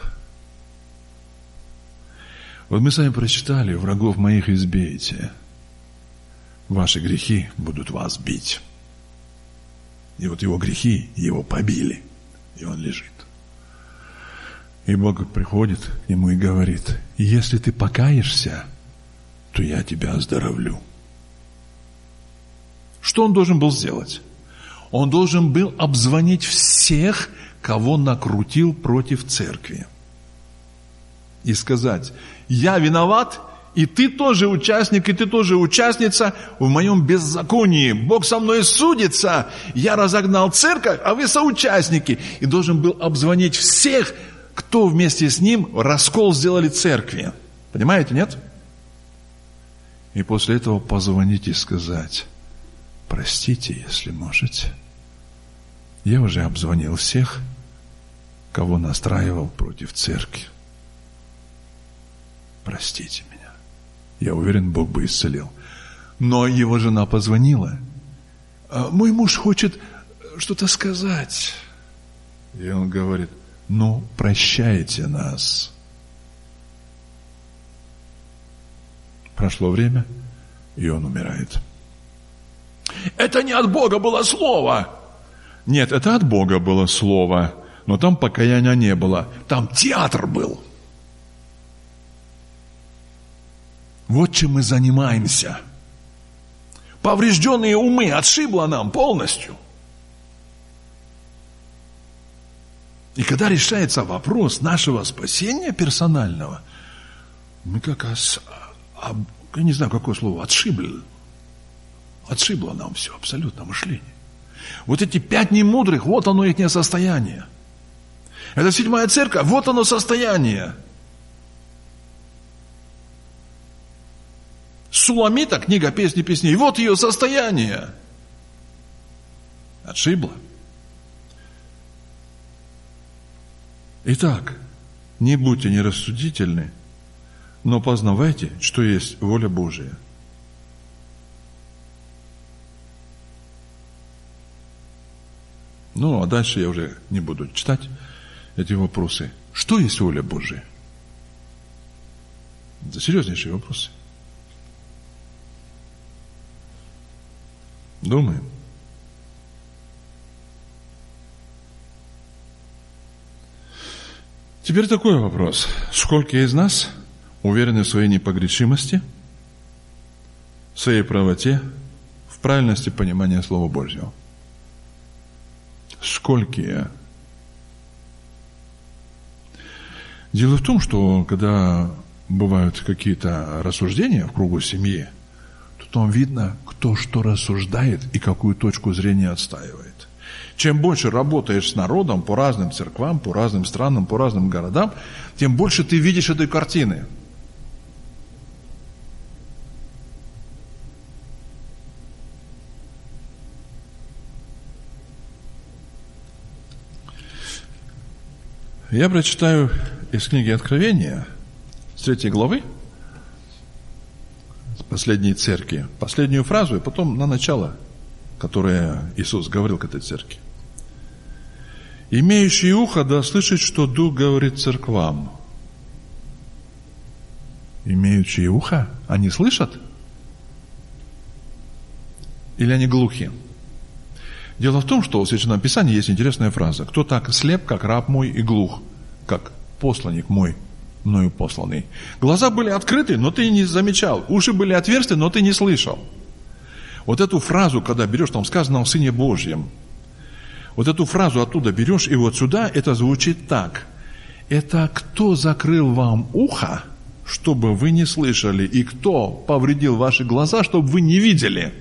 Speaker 1: Вот мы с вами прочитали, врагов моих избейте, ваши грехи будут вас бить. И вот его грехи его побили, и он лежит. И Бог приходит к нему и говорит, если ты покаешься, то я тебя оздоровлю. Что он должен был сделать? Он должен был обзвонить всех, кого накрутил против церкви. И сказать, я виноват, и ты тоже участник, и ты тоже участница в моем беззаконии. Бог со мной судится, я разогнал церковь, а вы соучастники. И должен был обзвонить всех, кто вместе с ним раскол сделали церкви. Понимаете, нет? И после этого позвонить и сказать, простите, если можете. Я уже обзвонил всех, кого настраивал против церкви. Простите меня. Я уверен, Бог бы исцелил. Но его жена позвонила. Мой муж хочет что-то сказать. И он говорит: ну, прощайте нас. Прошло время, и он умирает. Это не от Бога было слово. Нет, это от Бога было слово, но там покаяния не было. Там театр был. Вот чем мы занимаемся. Поврежденные умы отшибло нам полностью. И когда решается вопрос нашего спасения персонального, мы как раз, а, я не знаю, какое слово, отшибли. Отшибло нам все, абсолютно мышление. Вот эти пять немудрых, вот оно их состояние. Это седьмая церковь, вот оно состояние. Суламита, книга «Песни песней», вот ее состояние. Отшибло. Итак, не будьте нерассудительны, но познавайте, что есть воля Божия. Ну, а дальше я уже не буду читать эти вопросы. Что есть воля Божия? Это серьезнейшие вопросы. Думаем. Теперь такой вопрос. Сколько из нас уверены в своей непогрешимости, в своей правоте, в правильности понимания Слова Божьего? Сколькие? Дело в том, что когда бывают какие-то рассуждения в кругу семьи, то там видно, кто что рассуждает и какую точку зрения отстаивает. Чем больше работаешь с народом по разным церквам, по разным странам, по разным городам, тем больше ты видишь этой картины. Я прочитаю из книги Откровения, с третьей главы, с последней церкви, последнюю фразу, и потом на начало, которое Иисус говорил к этой церкви. «Имеющий ухо да слышит, что Дух говорит церквам». Имеющие ухо? Они слышат? Или они глухи? Дело в том, что в Священном Писании есть интересная фраза. «Кто так слеп, как раб мой, и глух, как посланник мой, мною посланный». Глаза были открыты, но ты не замечал. Уши были отверсты, но ты не слышал. Вот эту фразу, когда берешь, там сказано о Сыне Божьем, вот эту фразу оттуда берешь, и вот сюда это звучит так. Это кто закрыл вам ухо, чтобы вы не слышали, и кто повредил ваши глаза, чтобы вы не видели?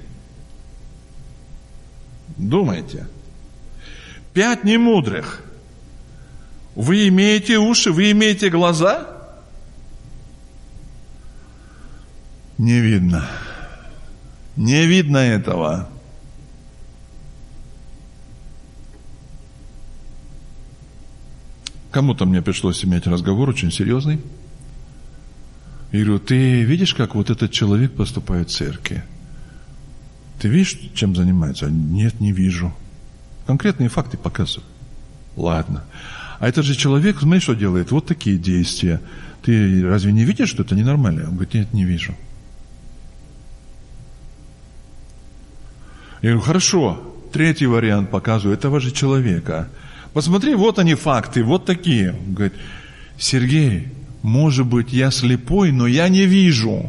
Speaker 1: Думайте. Пять немудрых. Вы имеете уши, вы имеете глаза? Не видно. Не видно этого. Кому-то мне пришлось иметь разговор очень серьезный. И говорю: ты видишь, как вот этот человек поступает в церкви? Ты видишь, чем занимается? Нет, не вижу. Конкретные факты показываю. Ладно. А этот же человек, знаешь, что делает? Вот такие действия. Ты разве не видишь, что это ненормально? Он говорит: нет, не вижу. Я говорю: хорошо. Третий вариант показываю этого же человека. Посмотри, вот они факты, вот такие. Он говорит: Сергей, может быть, я слепой, но я не вижу.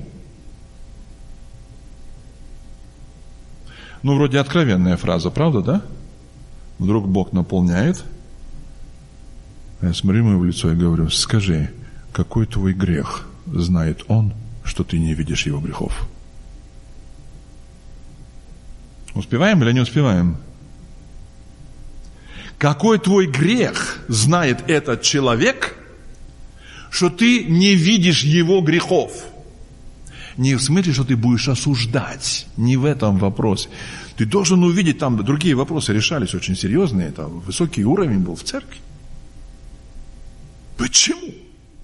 Speaker 1: Ну, вроде откровенная фраза, правда, да? Вдруг Бог наполняет. Я смотрю ему в лицо и говорю: скажи, какой твой грех знает Он, что ты не видишь его грехов? Успеваем или не успеваем? Какой твой грех знает этот человек, что ты не видишь его грехов? Не в смысле, что ты будешь осуждать, не в этом вопросе. Ты должен увидеть, там другие вопросы решались очень серьезные, это высокий уровень был в церкви. Почему?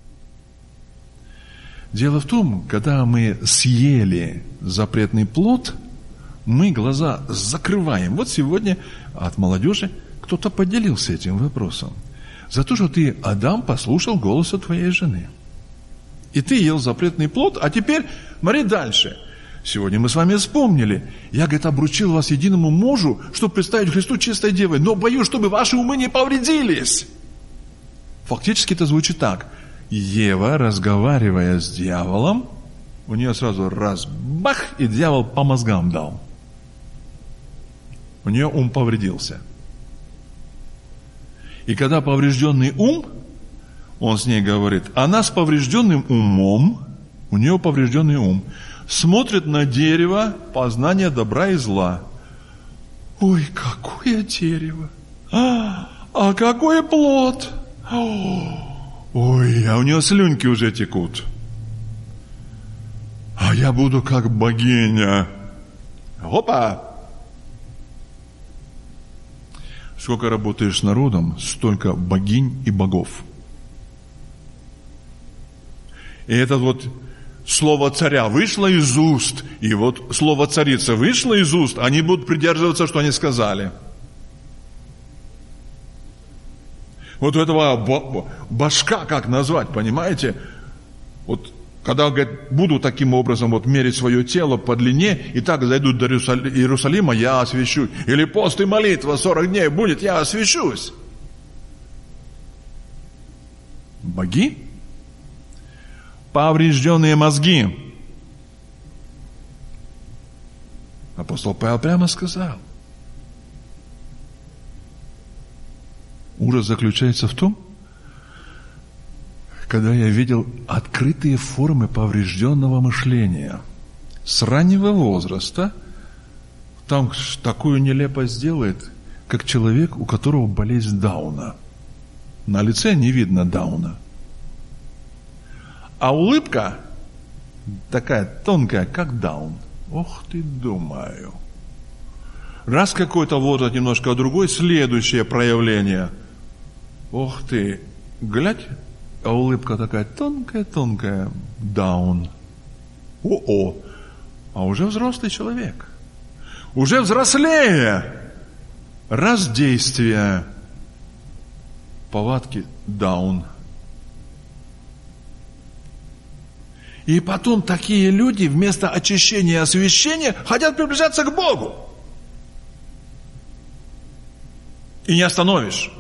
Speaker 1: Дело в том, когда мы съели запретный плод, мы глаза закрываем. Вот сегодня от молодежи кто-то поделился этим вопросом. За то, что ты, Адам, послушал голоса твоей жены. И ты ел запретный плод, а теперь смотри дальше. Сегодня мы с вами вспомнили. Я, говорит, обручил вас единому мужу, чтобы представить Христу чистой девой, но боюсь, чтобы ваши умы не повредились. Фактически это звучит так. Ева, разговаривая с дьяволом, у нее сразу раз, бах, и дьявол по мозгам дал. У нее ум повредился. И когда поврежденный ум, он с ней говорит, она с поврежденным умом, у нее поврежденный ум, смотрит на дерево познания добра и зла. Ой, какое дерево! А, а какой плод! Ой, а у нее слюнки уже текут. А я буду как богиня. Опа! Сколько работаешь с народом, столько богинь и богов. И это вот слово царя вышло из уст, и вот слово царица вышло из уст, они будут придерживаться, что они сказали. Вот у этого башка, как назвать, понимаете? Вот когда, говорит, буду таким образом вот мерить свое тело по длине, и так зайдут до Иерусалима, я освящусь. Или пост и молитва сорок дней будет, я освящусь. Боги? Поврежденные мозги. Апостол Павел прямо сказал. Ужас заключается в том, когда я видел открытые формы поврежденного мышления. С раннего возраста там такую нелепость делает, как человек, у которого болезнь Дауна. На лице не видно Дауна. А улыбка такая тонкая, как Даун. Ох ты, думаю. Раз какой-то возраст немножко другой, следующее проявление. Ох ты, глядь, а улыбка такая тонкая-тонкая, Даун. О-о, а уже взрослый человек. Уже взрослее. Раз действие, повадки Даун. И потом такие люди вместо очищения и освящения хотят приближаться к Богу. И не остановишь.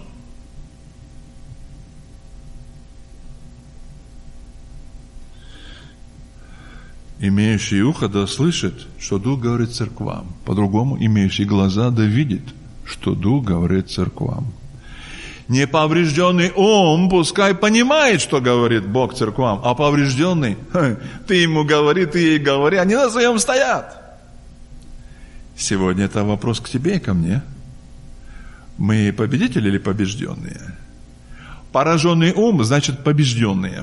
Speaker 1: Имеющий ухо да слышит, что Дух говорит церквам. По-другому, имеющий глаза да видит, что Дух говорит церквам. Неповрежденный ум пускай понимает, что говорит Бог церквам, а поврежденный, ты ему говори, ты ей говори, они на своем стоят. Сегодня это вопрос к тебе и ко мне. Мы победители или побежденные? Пораженный ум значит побежденные.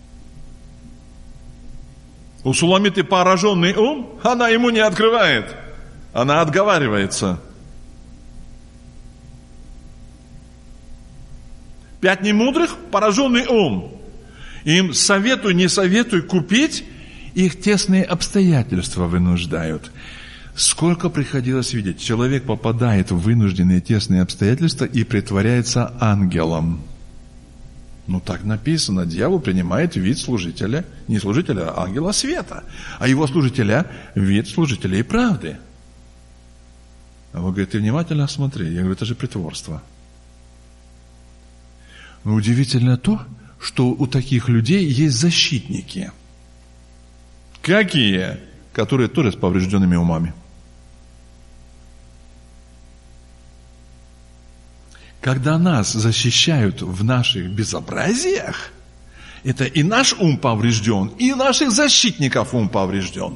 Speaker 1: У Суламиты пораженный ум, она ему не открывает, она отговаривается. Пять немудрых, пораженный ум. Им советуй, не советуй купить, их тесные обстоятельства вынуждают. Сколько приходилось видеть, человек попадает в вынужденные тесные обстоятельства и притворяется ангелом. Ну, так написано, дьявол принимает вид служителя, не служителя, а ангела света, а его служителя вид служителей правды. А он говорит, ты внимательно смотри. Я говорю, это же притворство. Но удивительно то, что у таких людей есть защитники. Какие? Которые тоже с поврежденными умами. Когда нас защищают в наших безобразиях, это и наш ум поврежден, и наших защитников ум поврежден.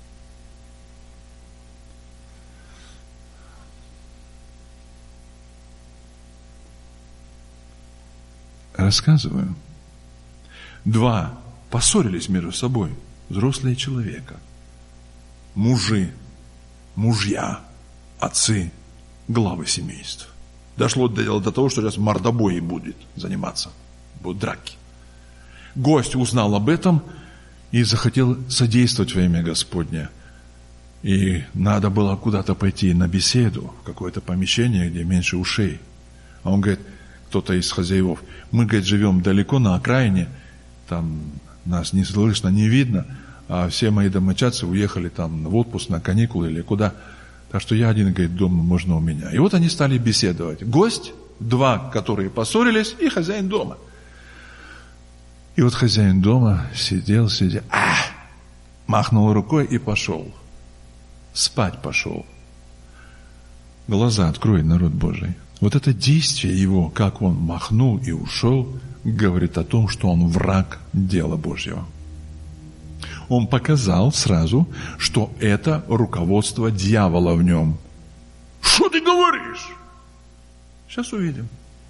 Speaker 1: Рассказываю. Два поссорились между собой, взрослые человека. Мужи, мужья, отцы, главы семейств. Дошло до, до того, что сейчас мордобой будет заниматься. будут драки. Гость узнал об этом и захотел содействовать во имя Господне. И надо было куда-то пойти на беседу, в какое-то помещение, где меньше ушей. А он говорит, кто-то из хозяев, мы, говорит, живем далеко на окраине, там нас не слышно, не видно, а все мои домочадцы уехали там в отпуск, на каникулы или куда. Так что я один, говорит, дома, можно у меня. И вот они стали беседовать. Гость, два, которые поссорились, и хозяин дома. И вот хозяин дома сидел, сидел, а, махнул рукой и пошел. Спать пошел. Глаза открой, народ Божий. Вот это действие его, как он махнул и ушел, говорит о том, что он враг дела Божьего. Он показал сразу, что это руководство дьявола в нем. Что ты говоришь? Сейчас увидим.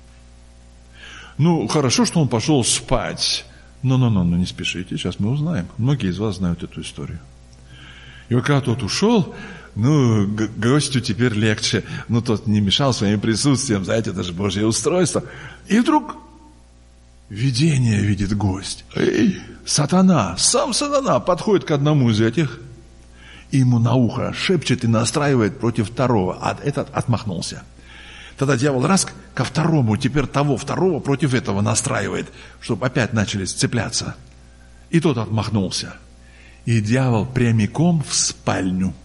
Speaker 1: Ну, хорошо, что он пошел спать. Но-но-но, ну не спешите, сейчас мы узнаем. Многие из вас знают эту историю. И вот когда тот ушел, ну, гостю теперь легче. Ну, тот не мешал своим присутствием, знаете, это же Божье устройство. И вдруг видение видит гость. Эй, сатана, сам сатана подходит к одному из этих, и ему на ухо шепчет и настраивает против второго, а этот отмахнулся. Тогда дьявол раз ко второму, теперь того второго против этого настраивает, чтобы опять начали сцепляться. И тот отмахнулся. И дьявол прямиком в спальню.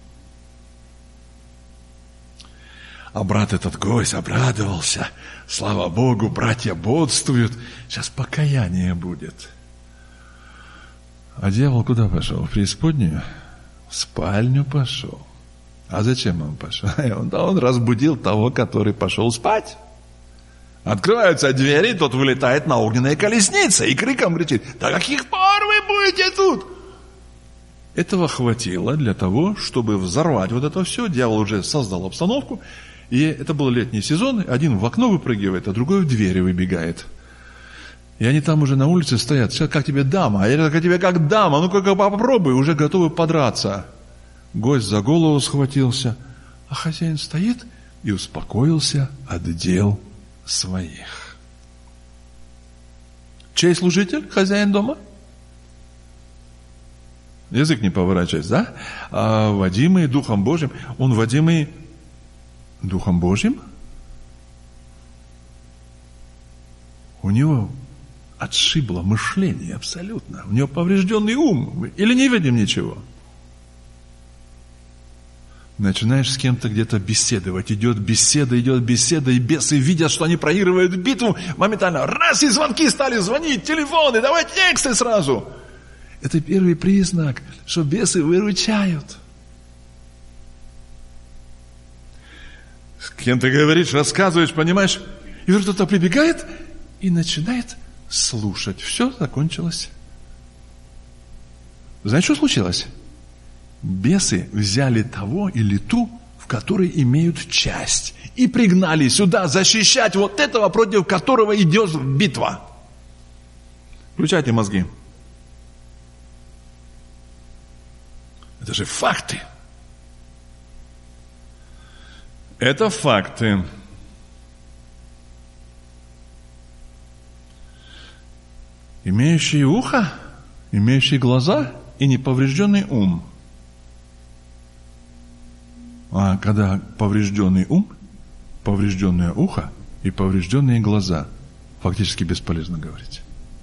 Speaker 1: А брат этот гость обрадовался. Слава Богу, братья бодствуют. Сейчас покаяние будет. А дьявол куда пошел? В преисподнюю? В спальню пошел. А зачем он пошел? Да он разбудил того, который пошел спать. Открываются двери, тот вылетает на огненные колесницы и криком кричит: «До каких пор вы будете тут?» Этого хватило для того, чтобы взорвать вот это все. Дьявол уже создал обстановку. И это был летний сезон. Один в окно выпрыгивает, а другой в двери выбегает. И они там уже на улице стоят. Сейчас как тебе дама? А я как тебе как дама? Ну-ка попробуй, уже готовы подраться. Гость за голову схватился, а хозяин стоит и успокоился от дел своих. Чей служитель? Хозяин дома? Язык не поворачивается, да? А водимый Духом Божьим. Он водимый Духом Божьим? У него отшибло мышление абсолютно. У него поврежденный ум. Или не видим ничего? Начинаешь с кем-то где-то беседовать. Идет беседа, идет беседа, и бесы видят, что они проигрывают битву. Моментально раз, и звонки стали звонить, телефоны, давай тексты сразу. Это первый признак, что бесы выручают. С кем ты говоришь, рассказываешь, понимаешь? И вдруг кто-то прибегает и начинает слушать. Все закончилось. Знаете, что случилось? Бесы взяли того или ту, в которой имеют часть, и пригнали сюда защищать вот этого, против которого идет битва. Включайте мозги. Это же факты. Это факты. Имеющие ухо, имеющие глаза и неповрежденный ум. А когда поврежденный ум, поврежденное ухо и поврежденные глаза, фактически бесполезно говорить.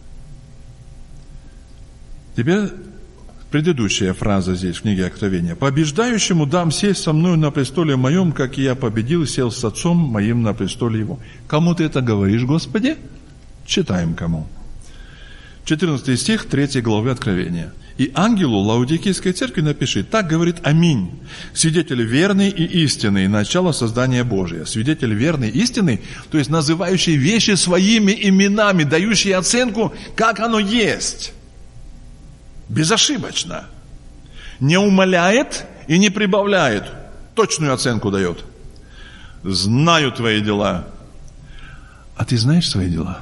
Speaker 1: Теперь предыдущая фраза здесь в книге Откровения. «Побеждающему дам сесть со мною на престоле моем, как и я победил и сел с отцом моим на престоле его». Кому ты это говоришь, Господи? Читаем кому. четырнадцатый стих третьей главы Откровения. «И ангелу Лаодикийской церкви напиши, так говорит Аминь, свидетель верный и истинный, начало создания Божия». Свидетель верный и истинный, то есть называющий вещи своими именами, дающий оценку, как оно есть. Безошибочно. Не умаляет и не прибавляет. Точную оценку дает. Знаю твои дела. А ты знаешь свои дела?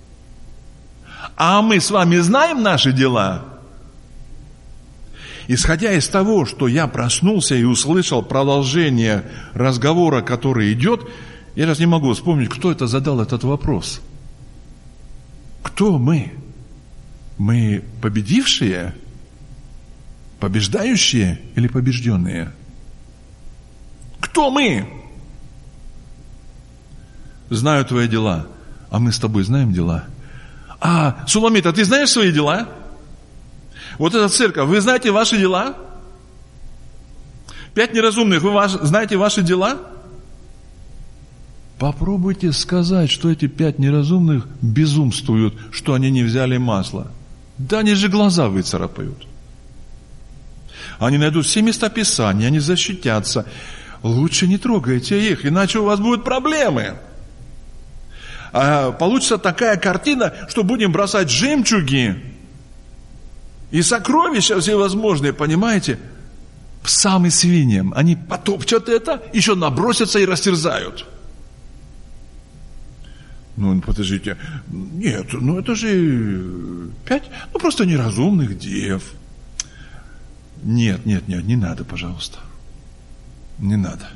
Speaker 1: А мы с вами знаем наши дела? Исходя из того, что я проснулся и услышал продолжение разговора, который идет, я сейчас не могу вспомнить, кто это задал этот вопрос. Кто мы? Мы победившие? Побеждающие или побежденные? Кто мы? Знаю твои дела. А мы с тобой знаем дела? А, Суламит, а ты знаешь свои дела? Вот эта церковь, вы знаете ваши дела? Пять неразумных, вы ваш, знаете ваши дела? Попробуйте сказать, что эти пять неразумных безумствуют, что они не взяли масло. Да они же глаза выцарапают. Они найдут все места Писания, они защитятся. Лучше не трогайте их, иначе у вас будут проблемы. А получится такая картина, что будем бросать жемчуги и сокровища всевозможные, понимаете? Псам и свиньям. Они потопчат это, еще набросятся и растерзают. Ну, подождите, нет, ну это же пять, ну просто неразумных дев. Нет, нет, нет, не надо, пожалуйста. Не надо.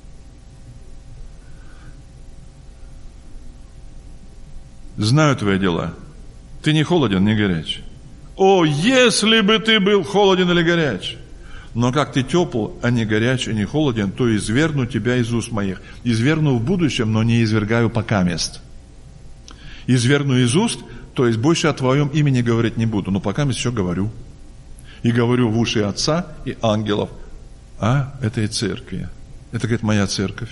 Speaker 1: Знаю твои дела. Ты не холоден, не горяч. О, если бы ты был холоден или горяч. Но как ты тепл, а не горяч и не холоден, то изверну тебя из уст моих. Изверну в будущем, но не извергаю покамест. Изверну из уст, то есть больше о твоем имени говорить не буду, но покамест еще говорю. И говорю в уши Отца и ангелов о этой церкви. Это, говорит, моя церковь.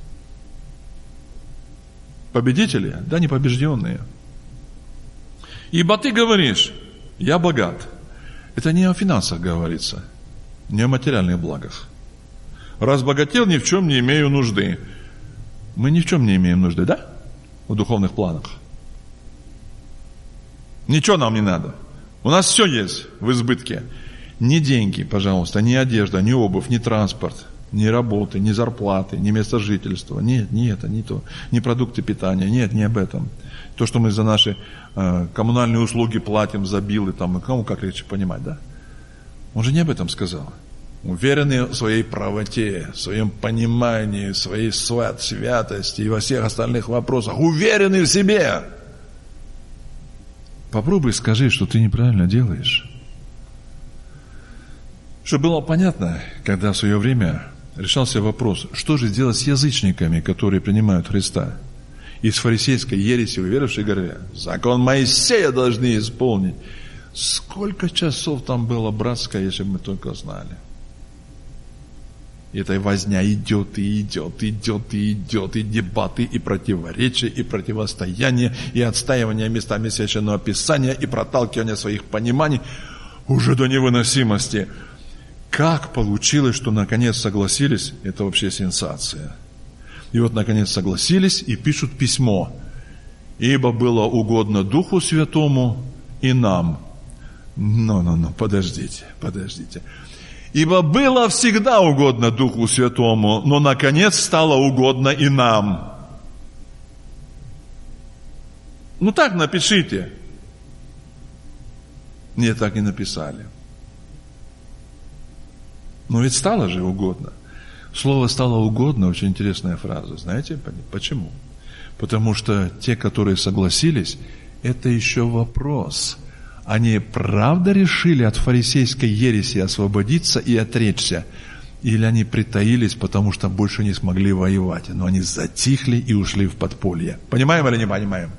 Speaker 1: Победители, да, не побежденные. Ибо ты говоришь, я богат. Это не о финансах говорится, не о материальных благах. Разбогател, ни в чем не имею нужды. Мы ни в чем не имеем нужды, да? В духовных планах. Ничего нам не надо. У нас все есть в избытке. Ни деньги, пожалуйста, ни одежда, ни обувь, ни транспорт, ни работы, ни зарплаты, ни место жительства. Нет, не это, не то. Ни продукты питания. Нет, не об этом. То, что мы за наши э, коммунальные услуги платим, за биллы, там, кому как легче понимать, да? Он же не об этом сказал. Уверенный в своей правоте, в своем понимании, в своей свят, святости и во всех остальных вопросах. Уверенный в себе. Попробуй скажи, что ты неправильно делаешь. Чтобы было понятно, когда в свое время решался вопрос, что же делать с язычниками, которые принимают Христа. Из фарисейской ереси уверовавшие говорили, закон Моисея должны исполнить. Сколько часов там было братское, если бы мы только знали. И эта возня идет, и идет, идет, и идет, и дебаты, и противоречия, и противостояние, и отстаивание местами Священного Писания, и проталкивание своих пониманий уже до невыносимости. Как получилось, что наконец согласились, это вообще сенсация. И вот наконец согласились и пишут письмо. Ибо было угодно Духу Святому и нам. Ну-ну-ну, подождите, подождите. Ибо было всегда угодно Духу Святому, но наконец стало угодно и нам. Ну так напишите. Нет, так не написали. Но ведь стало же угодно. Слово «стало угодно» очень интересная фраза. Знаете почему? Потому что те, которые согласились, это еще вопрос. Они правда решили от фарисейской ереси освободиться и отречься? Или они притаились, потому что больше не смогли воевать? Но они затихли и ушли в подполье. Понимаем или не понимаем?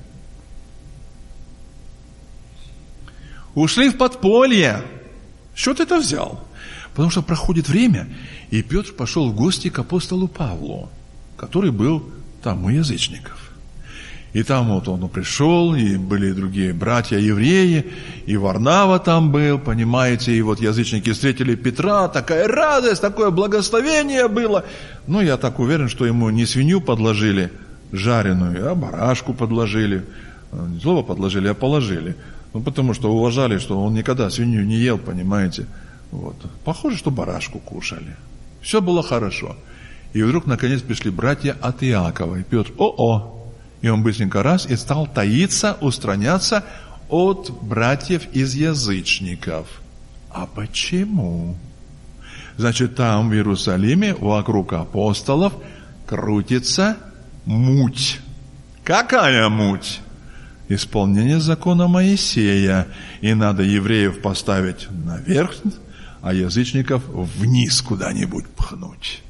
Speaker 1: Ушли в подполье. Что ты это взял? Потому что проходит время, и Петр пошел в гости к апостолу Павлу, который был там у язычников. И там вот он пришел, и были и другие братья-евреи, и Варнава там был, понимаете, и вот язычники встретили Петра, такая радость, такое благословение было. Но я так уверен, что ему не свинью подложили жареную, а барашку подложили. Не слово подложили, а положили. Ну, потому что уважали, что он никогда свинью не ел, понимаете. Вот. Похоже, что барашку кушали. Все было хорошо. И вдруг, наконец, пришли братья от Иакова. И Петр, о-о! И он быстренько раз и стал таиться, устраняться от братьев из язычников. А почему? Значит, там, в Иерусалиме, вокруг апостолов крутится муть. Какая муть? исполнение закона Моисея. И надо евреев поставить наверх, а язычников вниз куда-нибудь пхнуть.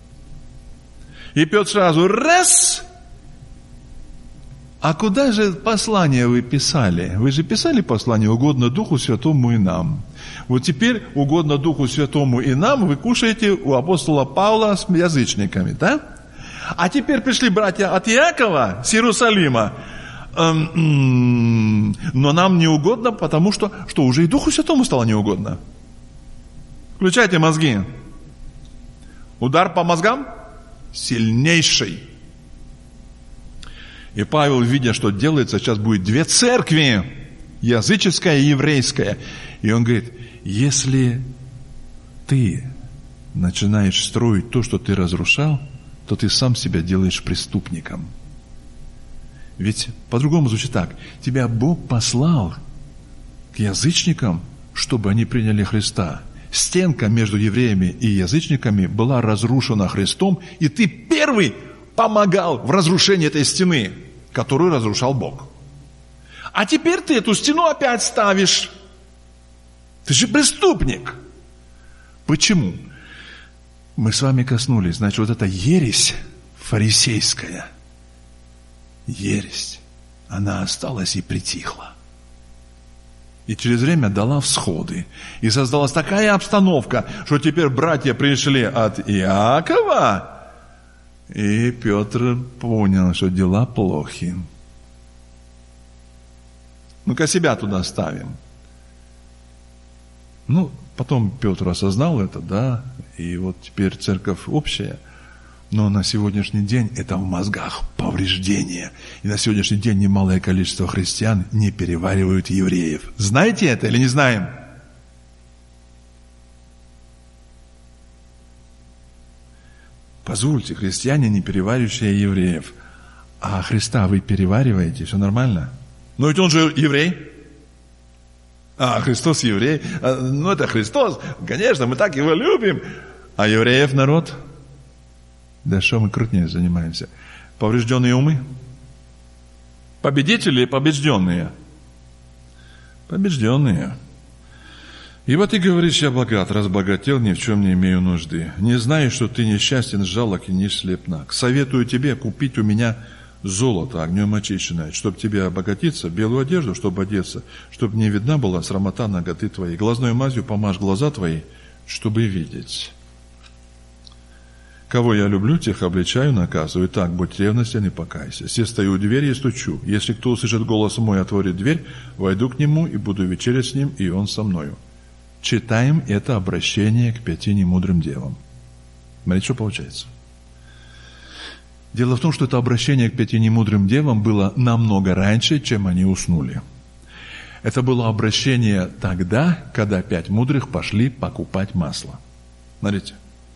Speaker 1: И Петр сразу раз. А куда же послание вы писали? Вы же писали послание угодно Духу Святому и нам. Вот теперь угодно Духу Святому и нам вы кушаете у апостола Павла с язычниками, да? А теперь пришли братья от Иакова с Иерусалима. Эм, но нам не угодно, потому что, что уже и Духу Святому стало неугодно. Включайте мозги. Удар по мозгам сильнейший. И Павел, видя, что делается, сейчас будет две церкви, языческая и еврейская. И он говорит, если ты начинаешь строить то, что ты разрушал, то ты сам себя делаешь преступником. Ведь по-другому звучит так. Тебя Бог послал к язычникам, чтобы они приняли Христа. Стенка между евреями и язычниками была разрушена Христом, и ты первый помогал в разрушении этой стены, которую разрушал Бог. А теперь ты эту стену опять ставишь. Ты же преступник. Почему? Мы с вами коснулись, значит, вот эта ересь фарисейская, ересь, она осталась и притихла. И через время дала всходы. И создалась такая обстановка, что теперь братья пришли от Иакова, и Петр понял, что дела плохи. Ну-ка себя туда ставим. Ну, потом Петр осознал это, да, и вот теперь церковь общая, но на сегодняшний день это в мозгах повреждение. И на сегодняшний день немалое количество христиан не переваривают евреев. Знаете это или не знаем? Позвольте, христиане, не переваривающие евреев. А Христа вы перевариваете, все нормально? Но ведь он же еврей. А, Христос еврей. А, ну, это Христос. Конечно, мы так его любим. А евреев народ? Да что мы крутнее занимаемся? Поврежденные умы? Победители и побежденные? Побежденные. Ибо ты говоришь, я богат, разбогател, ни в чем не имею нужды. Не знаешь, что ты несчастен, жалок и не слепнак. Советую тебе купить у меня золото огнем очищенное, чтобы тебе обогатиться, белую одежду, чтобы одеться, чтобы не видна была срамота наготы твоей. Глазной мазью помажь глаза твои, чтобы видеть. Кого я люблю, тех обличаю, наказываю. Так, будь ревностен и покайся. Се стою у двери и стучу. Если кто услышит голос мой, отворит дверь, войду к нему и буду вечерять с ним, и он со мною. Читаем это обращение к пяти немудрым девам. Смотрите, что получается. Дело в том, что это обращение к пяти немудрым девам было намного раньше, чем они уснули. Это было обращение тогда, когда пять мудрых пошли покупать масло. Смотрите.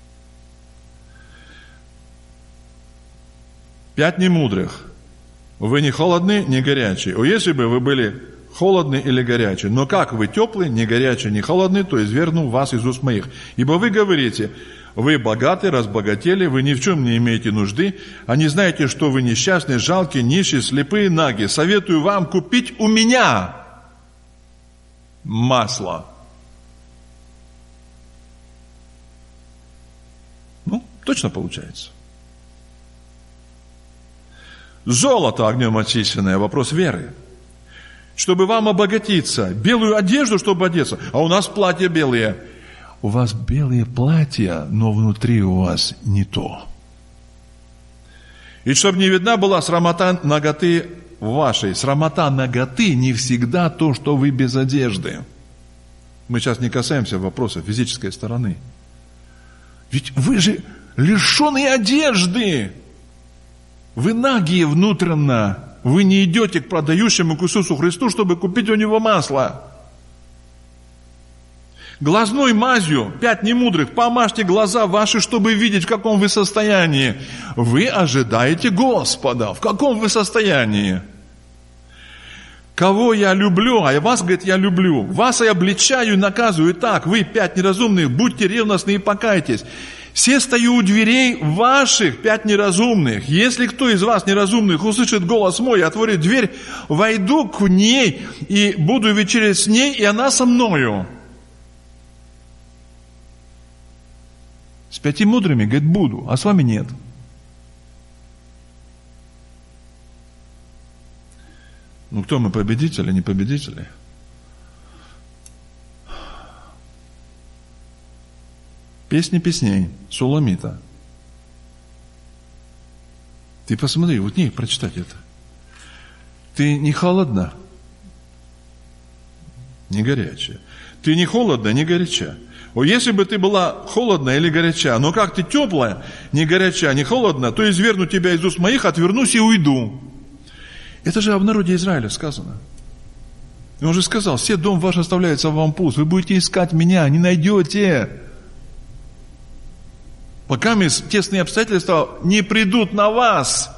Speaker 1: Пять немудрых. Вы не холодны, не горячие. О, если бы вы были холодны или горячие. Но как вы теплые, не горячие, не холодны, то извергну вас из уст моих. Ибо вы говорите, вы богаты, разбогатели, вы ни в чем не имеете нужды, а не знаете, что вы несчастные, жалкие, нищие, слепые, наги. Советую вам купить у меня масло. Ну, точно получается. Золото огнем очищенное, вопрос веры. Чтобы вам обогатиться, белую одежду, чтобы одеться. А у нас платья белые. У вас белые платья, но внутри у вас не то. И чтобы не видна была срамота наготы вашей. Срамота наготы не всегда то, что вы без одежды. Мы сейчас не касаемся вопроса физической стороны. Ведь вы же лишены одежды. Вы нагие внутренно. Вы не идете к продающему к Иисусу Христу, чтобы купить у него масло. Глазной мазью, пять немудрых, помажьте глаза ваши, чтобы видеть, в каком вы состоянии. Вы ожидаете Господа. В каком вы состоянии? Кого я люблю, а вас, говорит, я люблю. Вас я обличаю и наказываю. Так, вы, пять неразумных, будьте ревностны и покайтесь. Все стою у дверей ваших, пять неразумных. Если кто из вас неразумных услышит голос мой и отворит дверь, войду к ней и буду вечерять с ней, и она со мною. С пяти мудрыми, говорит, буду, а с вами нет. Ну, кто мы, победители, не победители? Песни песней, Суламита. Ты посмотри, вот не прочитать это. Ты не холодна, не горячая. Ты не холодна, не горяча. О, если бы ты была холодна или горяча, но как ты теплая, не горяча, не холодна, то изверну тебя из уст моих, отвернусь и уйду. Это же об народе Израиля сказано. И он же сказал, все дом ваш оставляется вам пуст, вы будете искать меня, не найдете. Пока тесные обстоятельства не придут на вас.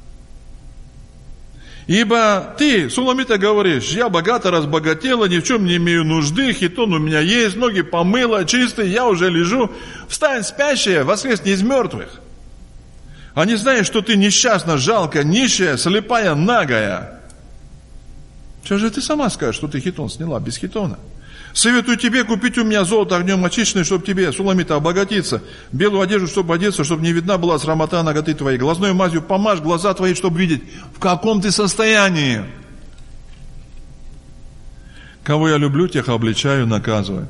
Speaker 1: Ибо ты, Суламита, говоришь, я богато разбогатела, ни в чем не имею нужды, хитон у меня есть, ноги помыла, чистые, я уже лежу. Встань, спящая, воскресни из мертвых. А не знаешь, что ты несчастна, жалко, нищая, слепая, нагая. Что же ты сама скажешь, что ты хитон сняла без хитона? Советую тебе купить у меня золото огнем очищенное, чтобы тебе, Суламита, обогатиться. Белую одежду, чтобы одеться, чтобы не видна была срамота наготы твоей. Глазной мазью помажь глаза твои, чтобы видеть, в каком ты состоянии. Кого я люблю, тех обличаю, наказываю.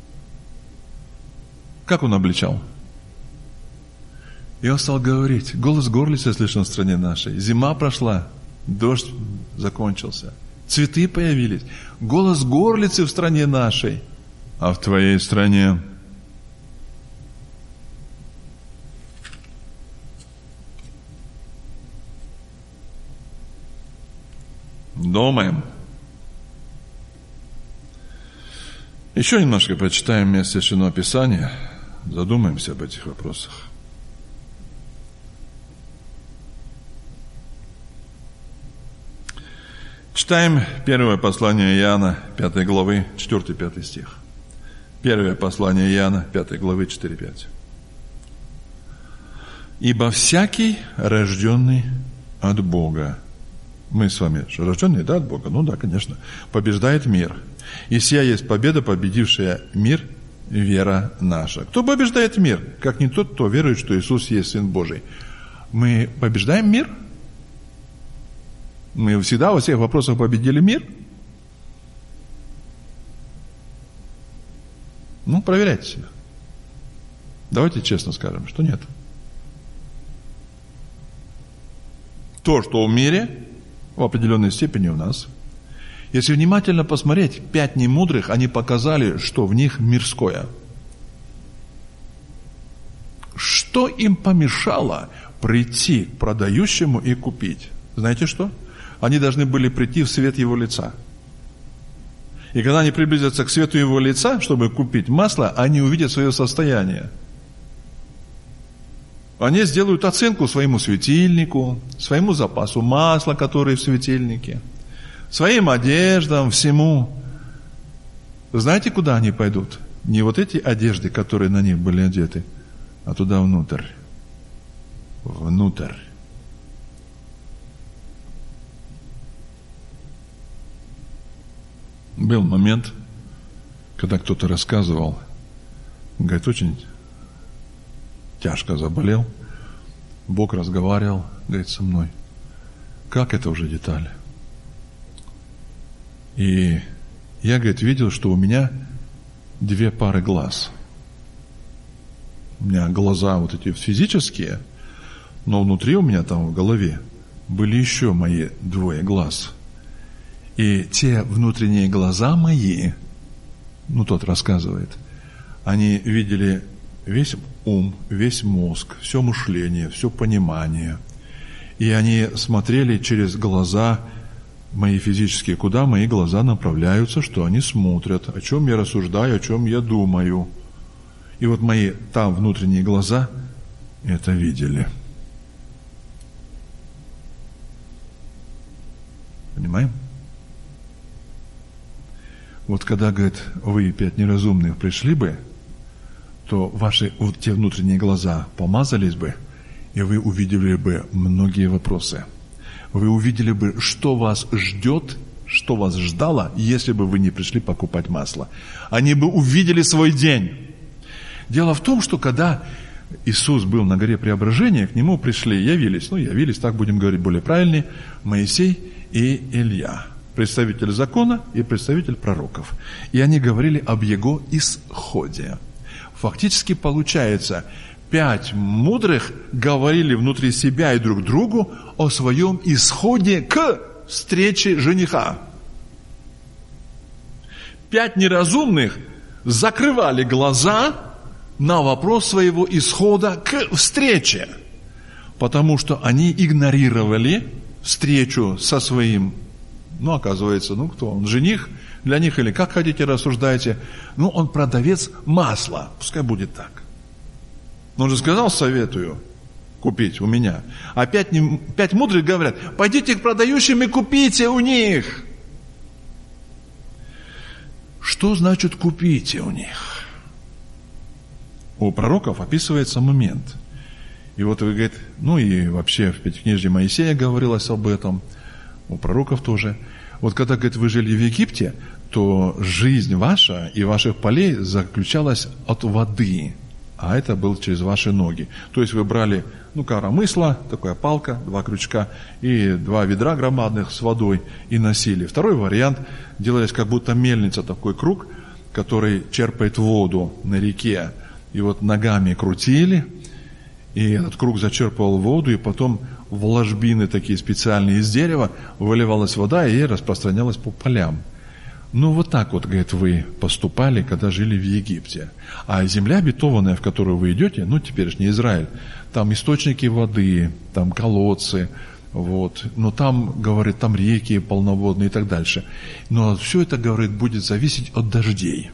Speaker 1: Как он обличал? И он стал говорить, голос горлицы слышен в стране нашей. Зима прошла, дождь закончился. Цветы появились. Голос горлицы в стране нашей. А в твоей стране? Думаем. Еще немножко прочитаем место Священного Писания. Задумаемся об этих вопросах. Читаем первое послание Иоанна, пятой главы, четыре-пятый стих. Первое послание Иоанна, пятой главы, четыре-пять. «Ибо всякий, рожденный от Бога». Мы с вами рожденные, да, от Бога? Ну да, конечно. «Побеждает мир. И сия есть победа, победившая мир, вера наша». Кто побеждает мир? Как не тот, кто верует, что Иисус есть Сын Божий. Мы побеждаем мир? Мы всегда во всех вопросах победили мир? Ну, проверяйте себя. Давайте честно скажем, что нет. То, что в мире, в определенной степени у нас. Если внимательно посмотреть, пять немудрых, они показали, что в них мирское. Что им помешало прийти к продающему и купить? Знаете что? Они должны были прийти в свет его лица. И когда они приблизятся к свету его лица, чтобы купить масло, они увидят свое состояние. Они сделают оценку своему светильнику, своему запасу масла, который в светильнике, своим одеждам, всему. Знаете, куда они пойдут? Не вот эти одежды, которые на них были одеты, а туда внутрь. Внутрь. Был момент, когда кто-то рассказывал, говорит, очень тяжко заболел, Бог разговаривал, говорит, со мной. Как это уже детали? И я, говорит, видел, что у меня две пары глаз. У меня глаза вот эти физические, но внутри у меня там в голове были еще мои двое глаз. И те внутренние глаза мои, ну тот рассказывает, они видели весь ум, весь мозг, все мышление, все понимание. И они смотрели через глаза мои физические, куда мои глаза направляются, что они смотрят, о чем я рассуждаю, о чем я думаю. И вот мои там внутренние глаза это видели. Понимаем? Вот когда, говорит, вы, пять неразумных, пришли бы, то ваши вот те внутренние глаза помазались бы, и вы увидели бы многие вопросы. Вы увидели бы, что вас ждет, что вас ждало, если бы вы не пришли покупать масло. Они бы увидели свой день. Дело в том, что когда Иисус был на горе Преображения, к Нему пришли, явились, ну, явились, так будем говорить более правильнее, Моисей и Илья, представитель закона и представитель пророков. И они говорили об Его исходе. Фактически получается, пять мудрых говорили внутри себя и друг другу о своем исходе к встрече жениха. Пять неразумных закрывали глаза на вопрос своего исхода к встрече, потому что они игнорировали встречу со своим, ну, оказывается, ну, кто он, жених для них, или как хотите рассуждайте, ну, он продавец масла, пускай будет так. Но он же сказал, советую купить у меня. А пять, пять мудрых говорят, пойдите к продающим и купите у них. Что значит купите у них? У пророков описывается момент. И вот вы говорите, ну и вообще в Пятикнижье Моисея говорилось об этом, у пророков тоже. Вот когда, говорит, вы жили в Египте, то жизнь ваша и ваших полей заключалась от воды, а это было через ваши ноги. То есть вы брали, ну, коромысла, такая палка, два крючка и два ведра громадных с водой и носили. Второй вариант, делались как будто мельница, такой круг, который черпает воду на реке. И вот ногами крутили, и этот круг зачерпывал воду, и потом в ложбины такие специальные из дерева выливалась вода и распространялась по полям. Ну, вот так вот, говорит, вы поступали, когда жили в Египте. А земля обетованная, в которую вы идете, ну, теперешний Израиль, там источники воды, там колодцы, вот. Но там, говорит, там реки полноводные и так дальше. Но все это, говорит, будет зависеть от дождей.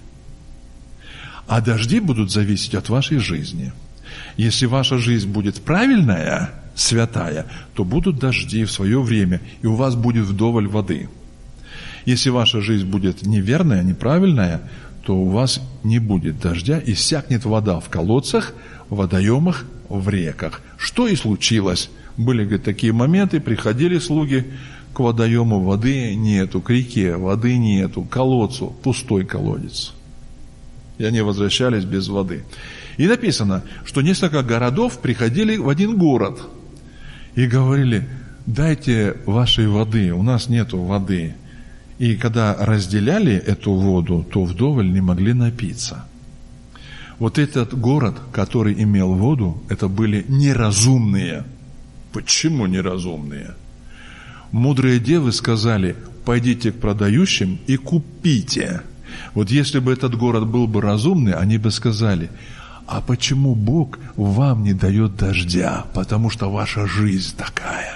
Speaker 1: А дожди будут зависеть от вашей жизни. Если ваша жизнь будет правильная, святая, то будут дожди в свое время, и у вас будет вдоволь воды. Если ваша жизнь будет неверная, неправильная, то у вас не будет дождя, иссякнет вода в колодцах, в водоемах, в реках. Что и случилось. Были, говорит, такие моменты, приходили слуги к водоему, воды нету, к реке воды нету, к колодцу, пустой колодец. И они возвращались без воды. И написано, что несколько городов приходили в один город и говорили, дайте вашей воды, у нас нету воды. И когда разделяли эту воду, то вдоволь не могли напиться. Вот этот город, который имел воду, это были неразумные. Почему неразумные? Мудрые девы сказали, пойдите к продающим и купите. Вот если бы этот город был бы разумный, они бы сказали, а почему Бог вам не дает дождя? Потому что ваша жизнь такая.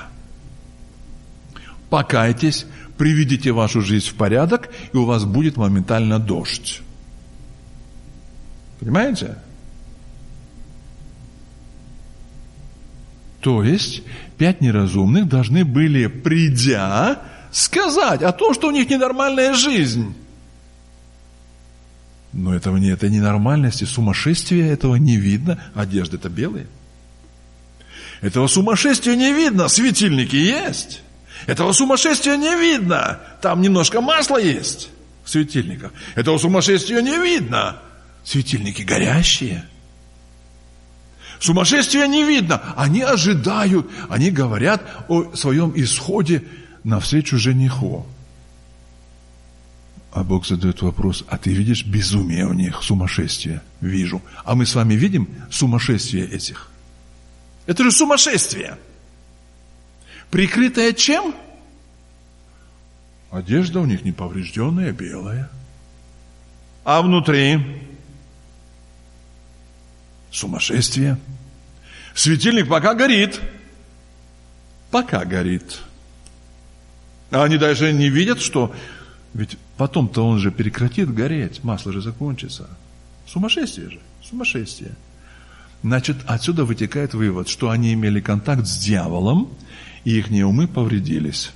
Speaker 1: Покайтесь, приведите вашу жизнь в порядок, и у вас будет моментально дождь. Понимаете? То есть, пять неразумных должны были, придя, сказать о том, что у них ненормальная жизнь. Но этого не, это ненормальности, сумасшествия этого не видно. Одежды-то белые. Этого сумасшествия не видно, светильники есть. Этого сумасшествия не видно, там немножко масла есть в светильниках. Этого сумасшествия не видно, светильники горящие. Сумасшествия не видно, они ожидают, они говорят о своем исходе навстречу жениху. А Бог задает вопрос, а ты видишь безумие у них, сумасшествие? Вижу. А мы с вами видим сумасшествие этих? Это же сумасшествие. Прикрытое чем? Одежда у них неповрежденная, белая. А внутри? Сумасшествие. Светильник пока горит. Пока горит. А они даже не видят, что... Ведь потом-то он же прекратит гореть, масло же закончится. Сумасшествие же, сумасшествие. Значит, отсюда вытекает вывод, что они имели контакт с дьяволом, и их умы повредились.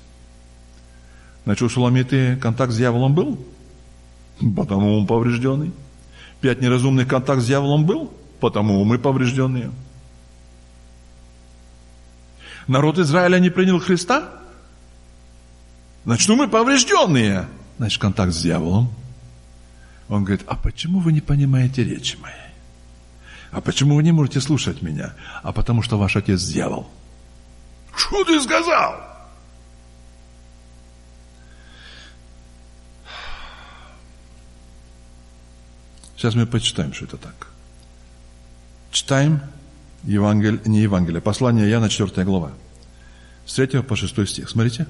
Speaker 1: Значит, у Суламиты контакт с дьяволом был? Потому он поврежденный. Пять неразумных контакт с дьяволом был, потому мы поврежденные. Народ Израиля не принял Христа, значит, мы поврежденные. Значит, контакт с дьяволом. Он говорит, а почему вы не понимаете речи моей? А почему вы не можете слушать меня? А потому что ваш отец дьявол. Что ты сказал? Сейчас мы почитаем, что это так. Читаем Евангелие, не Евангелие, послание Иоанна, четвёртая глава. С третьего по шестой стих. Смотрите.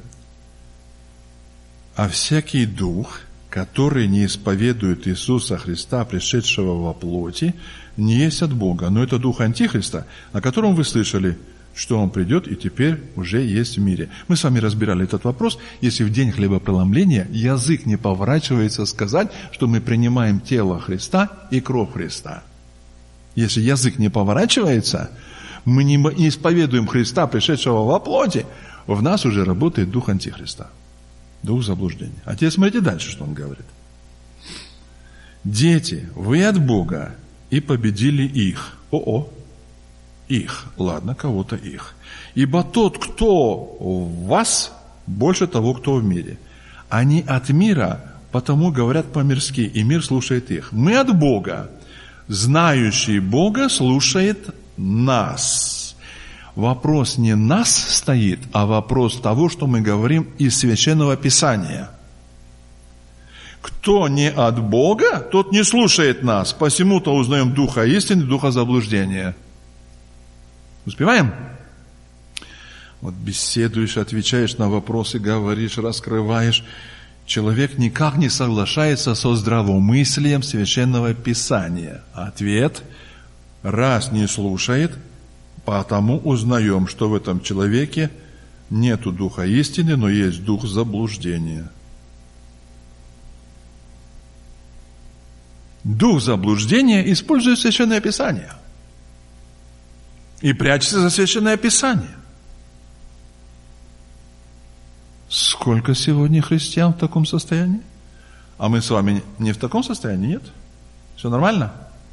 Speaker 1: А всякий дух, который не исповедует Иисуса Христа, пришедшего во плоти, не есть от Бога, но это дух Антихриста, о котором вы слышали, что он придет и теперь уже есть в мире. Мы с вами разбирали этот вопрос. Если в день хлебопреломления язык не поворачивается сказать, что мы принимаем тело Христа и кровь Христа. Если язык не поворачивается, мы не исповедуем Христа, пришедшего во плоти, в нас уже работает дух Антихриста. Дух заблуждения. А теперь смотрите дальше, что он говорит. Дети, вы от Бога и победили их. О-о. Их. Ладно, кого-то их. Ибо тот, кто в вас, больше того, кто в мире. Они от мира, потому говорят по-мирски, и мир слушает их. Мы от Бога. Знающий Бога слушает нас. Вопрос не нас стоит, а вопрос того, что мы говорим из Священного Писания. Кто не от Бога, тот не слушает нас. Посему-то узнаем духа истины, духа заблуждения. Успеваем? Вот беседуешь, отвечаешь на вопросы, говоришь, раскрываешь. Человек никак не соглашается со здравомыслием Священного Писания. Ответ: раз не слушает, потому узнаем, что в этом человеке нету духа истины, но есть дух заблуждения. Дух заблуждения использует Священное Писание и прячется за Священное Писание. Сколько сегодня христиан в таком состоянии? А мы с вами не в таком состоянии, нет? Все нормально?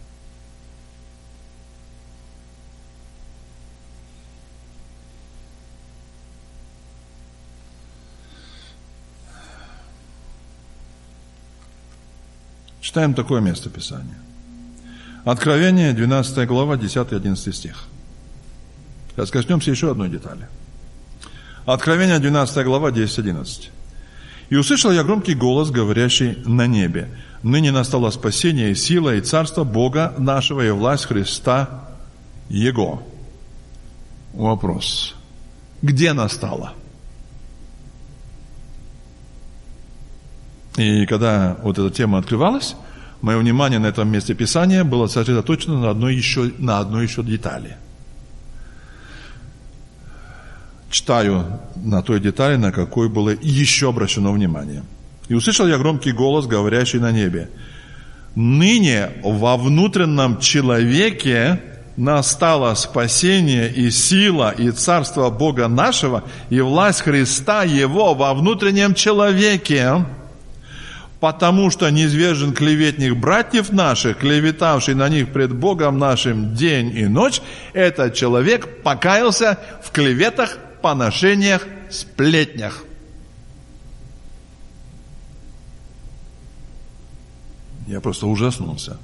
Speaker 1: Читаем такое место Писания. Откровение, двенадцатая глава, десятый-одиннадцатый стих. Сейчас коснемся еще одной детали. Откровение, двенадцатая глава, десять-одиннадцать. «И услышал я громкий голос, говорящий на небе: ныне настало спасение, и сила, и царство Бога нашего, и власть Христа Его». Вопрос. Где настало? И когда вот эта тема открывалась, мое внимание на этом месте Писания было сосредоточено на одной еще, на одной еще детали. Читаю на той детали, на какой было еще обращено внимание. «И услышал я громкий голос, говорящий на небе: ныне во внутреннем человеке настало спасение и сила, и царство Бога нашего, и власть Христа Его во внутреннем человеке. Потому что низвержен клеветник братьев наших, клеветавший на них пред Богом нашим день и ночь, этот человек покаялся в клеветах, поношениях, сплетнях». Я просто ужаснулся.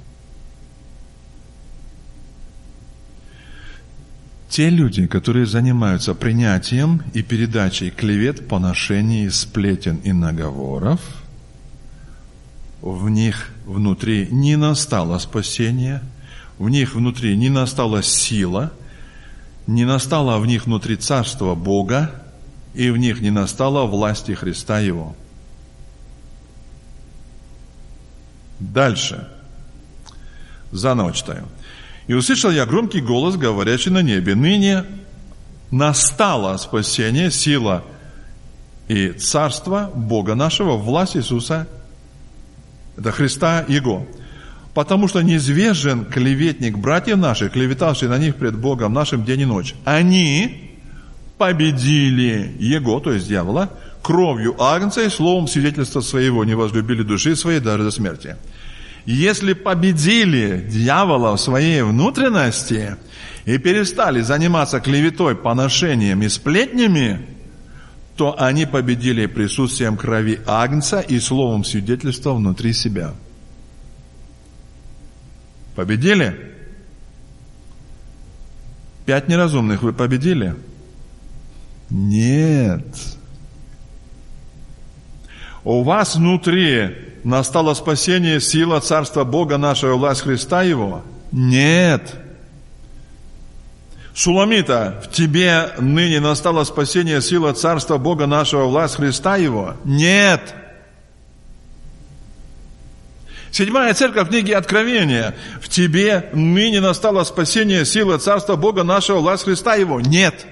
Speaker 1: Те люди, которые занимаются принятием и передачей клевет, поношений, сплетен и наговоров, в них внутри не настало спасение, в них внутри не настала сила, не настало в них внутри царства Бога, и в них не настало власти Христа Его. Дальше. Заново читаю. «И услышал я громкий голос, говорящий на небе: ныне настало спасение, сила и царство Бога нашего, власть Иисуса, это Христа Его. Потому что низвержен клеветник братьев наших, клеветавший на них пред Богом нашим день и ночь. Они победили Его, то есть дьявола, кровью агнца и словом свидетельства своего, не возлюбили души своей даже до смерти. Если победили дьявола в своей внутренности и перестали заниматься клеветой, поношением и сплетнями, то они победили присутствием крови Агнца и словом свидетельства внутри себя. Победили? Пять неразумных вы победили? Нет. У вас внутри настало спасение, сила Царства Бога нашего, власть Христа Его? Нет. Суламита, в тебе ныне настало спасение, сила Царства Бога нашего, власть Христа Его? Нет. Седьмая церковь книги Откровения. В тебе ныне настало спасение, сила Царства Бога нашего, власть Христа Его? Нет.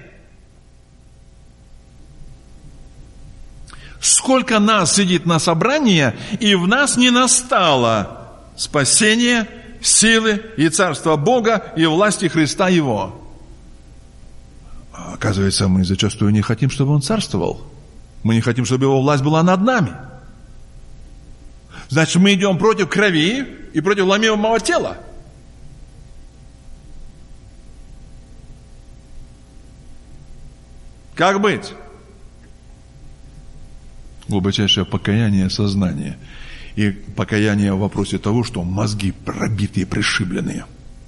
Speaker 1: Сколько нас сидит на собрании, и в нас не настало спасение, силы и Царства Бога и власти Христа Его. Оказывается, мы зачастую не хотим, чтобы Он царствовал. Мы не хотим, чтобы Его власть была над нами. Значит, мы идем против крови и против ломимого тела. Как быть? Глубочайшее покаяние сознания. И покаяние в вопросе того, что мозги пробитые, пришибленные.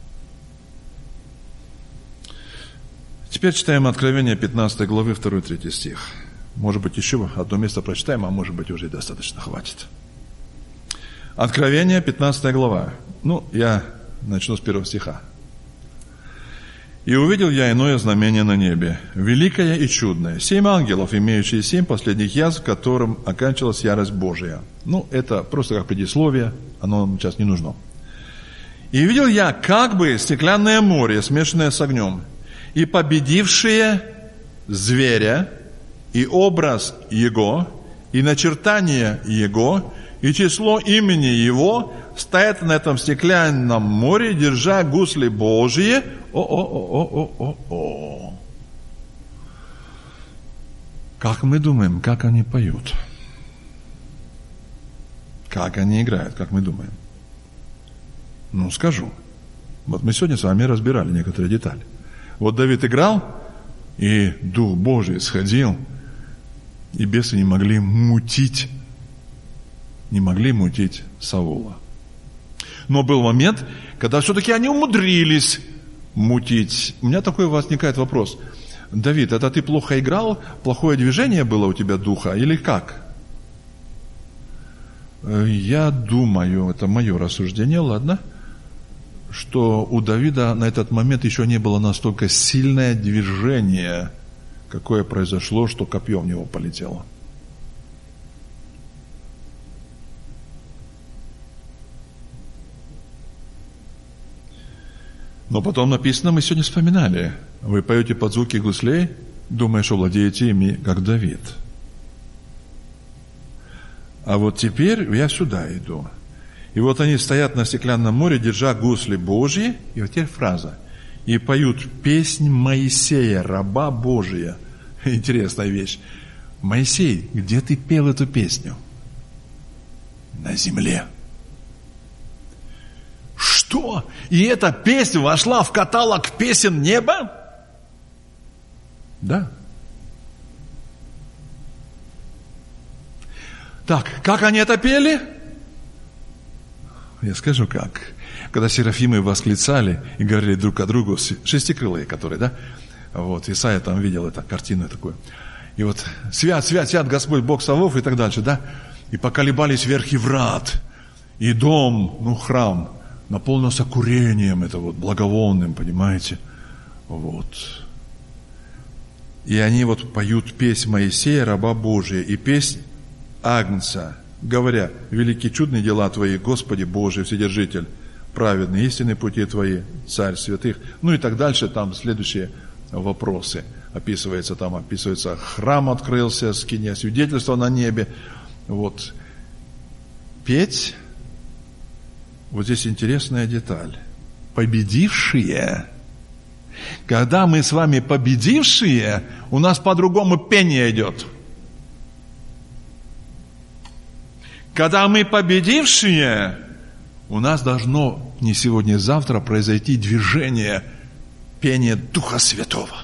Speaker 1: Теперь читаем Откровение пятнадцатой главы, второй-третий стих. Может быть, еще одно место прочитаем, а может быть, уже и достаточно хватит. Откровение, пятнадцатая глава. Ну, я начну с первого стиха. «И увидел я иное знамение на небе, великое и чудное, семь ангелов, имеющие семь последних язв, которым оканчивалась ярость Божия». Ну, это просто как предисловие, оно нам сейчас не нужно. «И видел я как бы стеклянное море, смешанное с огнем, и победившие зверя, и образ его, и начертание его, и число имени его, стоят на этом стеклянном море, держа гусли Божьи». О-о-о-о-о-о-о. Как мы думаем, как они поют? Как они играют, как мы думаем? Ну, скажу. Вот мы сегодня с вами разбирали некоторые детали. Вот Давид играл, и Дух Божий сходил, и бесы не могли мутить, не могли мутить Саула. Но был момент, когда все-таки они умудрились мутить. У меня такой возникает вопрос. Давид, это ты плохо играл? Плохое движение было у тебя духа? Или как? Я думаю, это мое рассуждение, ладно, что у Давида на этот момент еще не было настолько сильное движение, какое произошло, что копье в него полетело. Но потом написано, мы сегодня вспоминали, вы поете под звуки гуслей, думая, что владеете ими, как Давид. А вот теперь я сюда иду. И вот они стоят на стеклянном море, держа гусли Божьи, и вот теперь фраза, и поют песнь Моисея, раба Божия. Интересная вещь. Моисей, где ты пел эту песню? На земле. Что? И эта песня вошла в каталог песен неба? Да. Так, как они это пели? Я скажу как. Когда серафимы восклицали и говорили друг о другу, шестикрылые, которые, да? Вот, Исайя там видел эту картину такую. И вот, свят, свят, свят Господь Бог Савов и так дальше, да? И поколебались верхи врат, и дом, ну, храм, наполнился курением, это вот благовонным, понимаете? Вот. И они вот поют песнь Моисея, раба Божия, и песнь Агнца, говоря, великие чудные дела Твои, Господи Божий, Вседержитель, праведные истинные пути Твои, Царь святых. Ну и так дальше, там следующие вопросы. Описывается там, описывается, храм открылся, скиния свидетельства на небе. Вот. Петь. Вот здесь интересная деталь. Победившие. Когда мы с вами победившие, у нас по-другому пение идет. Когда мы победившие, У нас должно не сегодня, а завтра произойти движение пения Духа Святого.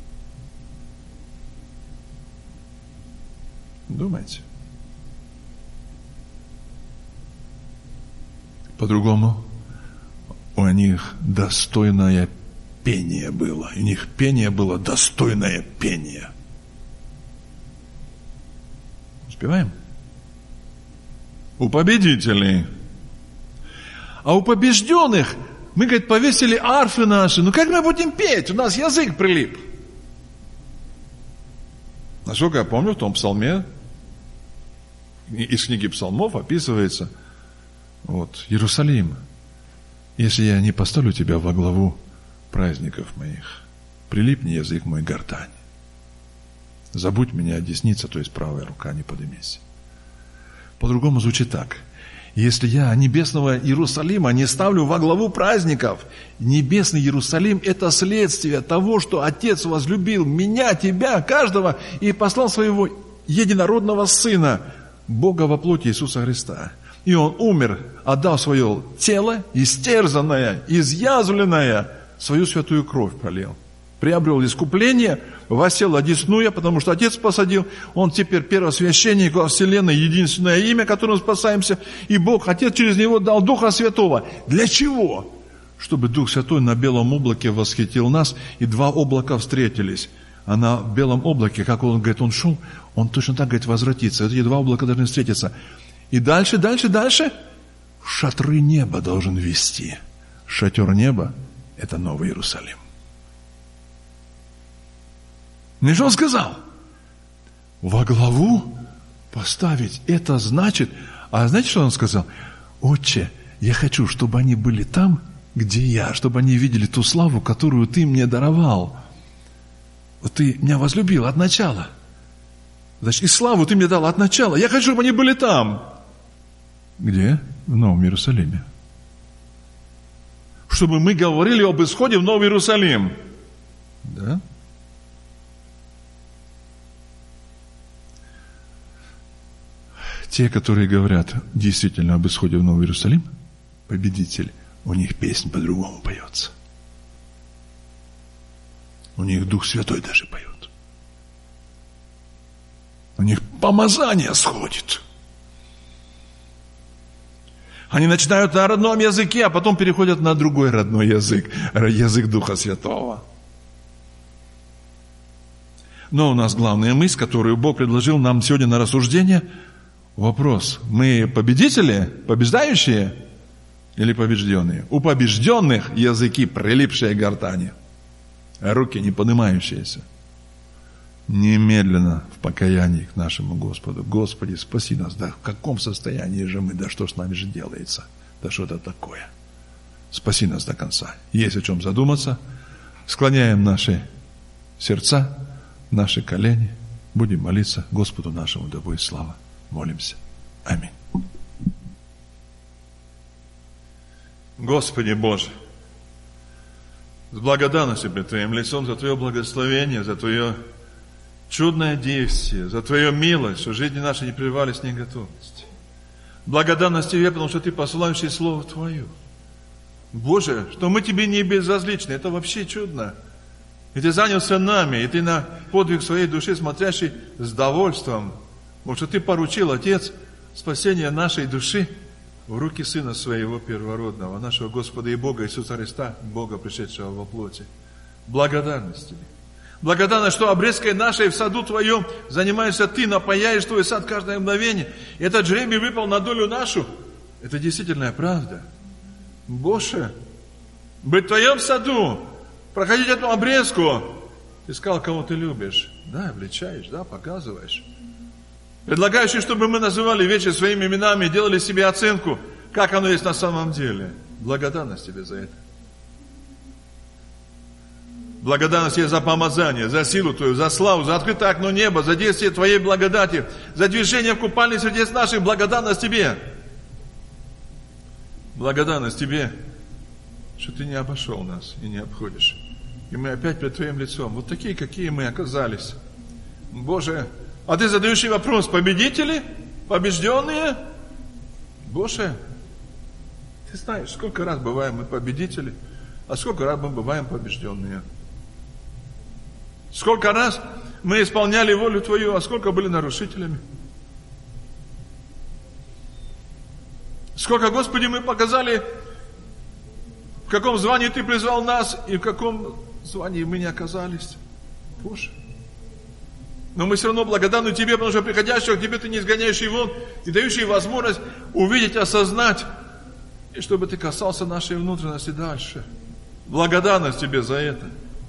Speaker 1: Думаете? По-другому, у них достойное пение было. У них пение было достойное пение. Успеваем? У победителей. А у побежденных мы, говорит, повесили арфы наши. Ну как мы будем петь? У нас язык прилип. Насколько я помню, в том псалме, из книги псалмов описывается, вот, Иерусалим, если я не поставлю тебя во главу праздников моих, прилипни язык мой к гортани. Забудь меня, десница, то есть правая рука, не подымись. По-другому звучит так. Если я небесного Иерусалима не ставлю во главу праздников, небесный Иерусалим – это следствие того, что Отец возлюбил меня, тебя, каждого, и послал своего единородного Сына, Бога во плоти Иисуса Христа. И Он умер, отдал свое тело, истерзанное, изъязвленное, свою святую кровь пролил. Приобрел искупление, воссел одесную, потому что Отец посадил. Он теперь первосвященник во вселенной, единственное имя, которым спасаемся. И Бог, Отец через Него дал Духа Святого. Для чего? Чтобы Дух Святой на белом облаке восхитил нас, и два облака встретились. А на белом облаке, как Он говорит, Он шел, Он точно так, говорит, возвратится. Эти два облака должны встретиться. И дальше, дальше, дальше шатры неба должен вести. Шатер неба – это Новый Иерусалим. Ну что Он сказал? Во главу поставить. Это значит... А знаете, что Он сказал? Отче, я хочу, чтобы они были там, где я, чтобы они видели ту славу, которую Ты мне даровал. Вот Ты меня возлюбил от начала. Значит, и славу Ты мне дал от начала. Я хочу, чтобы они были там. Где? В Новом Иерусалиме. Чтобы мы говорили об исходе в Новый Иерусалим. Да? Те, которые говорят действительно об исходе в Новый Иерусалим, победитель, у них песнь по-другому поется. У них Дух Святой даже поет. У них помазание сходит. Они начинают на родном языке, а потом переходят на другой родной язык, язык Духа Святого. Но у нас главная мысль, которую Бог предложил нам сегодня на рассуждение. Вопрос, мы победители, побеждающие или побежденные? У побежденных языки, прилипшие к гортани, а руки не поднимающиеся. Немедленно в покаянии к нашему Господу. Господи, спаси нас. Да в каком состоянии же мы? Да что с нами же делается? Да что это такое? Спаси нас до конца. Есть о чем задуматься. Склоняем наши сердца, наши колени. Будем молиться Господу нашему, да будет слава. Молимся. Аминь. Господи Боже, с благодарностью перед Твоим лицом за Твое благословение, за Твое чудное действие, за Твою милость, что жизни наши не прерывались неготовности. Благодарность Тебе, потому что Ты посылающий Слово Твое. Боже, что мы Тебе не безразличны, это вообще чудно. И Ты занялся нами, и Ты на подвиг своей души, смотрящий с довольством, потому что Ты поручил, Отец, спасение нашей души в руки Сына Своего Первородного, нашего Господа и Бога Иисуса Христа, Бога, пришедшего во плоти. Благодарность Тебе. Благодарность, что обрезкой нашей в саду Твоем занимаешься Ты, напаяешь Твой сад каждое мгновение. И этот жребий выпал на долю нашу. Это действительная правда. Боже, быть в Твоем саду, проходить эту обрезку. Ты сказал, кого Ты любишь. Да, обличаешь, да, показываешь. Предлагающий, чтобы мы называли вещи своими именами, делали себе оценку, как оно есть на самом деле. Благодарность Тебе за это. Благодарность Тебе за помазание, за силу Твою, за славу, за открытое окно неба, за действие Твоей благодати, за движение в купальне сердец наших. Благодарность Тебе. Благодарность Тебе, что Ты не обошел нас и не обходишь. И мы опять перед Твоим лицом, вот такие, какие мы оказались. Боже, а Ты задающий вопрос, победители, побежденные? Боже, Ты знаешь, сколько раз бываем мы победители, а сколько раз мы бываем побежденные. Сколько раз мы исполняли волю Твою, а сколько были нарушителями. Сколько, Господи, мы показали, в каком звании Ты призвал нас, и в каком звании мы не оказались. Боже. Но мы все равно благодарны Тебе, потому что приходящего к Тебе Ты не изгоняющий вон и дающий возможность увидеть, осознать, и чтобы Ты касался нашей внутренности дальше. Благодарность Тебе за это.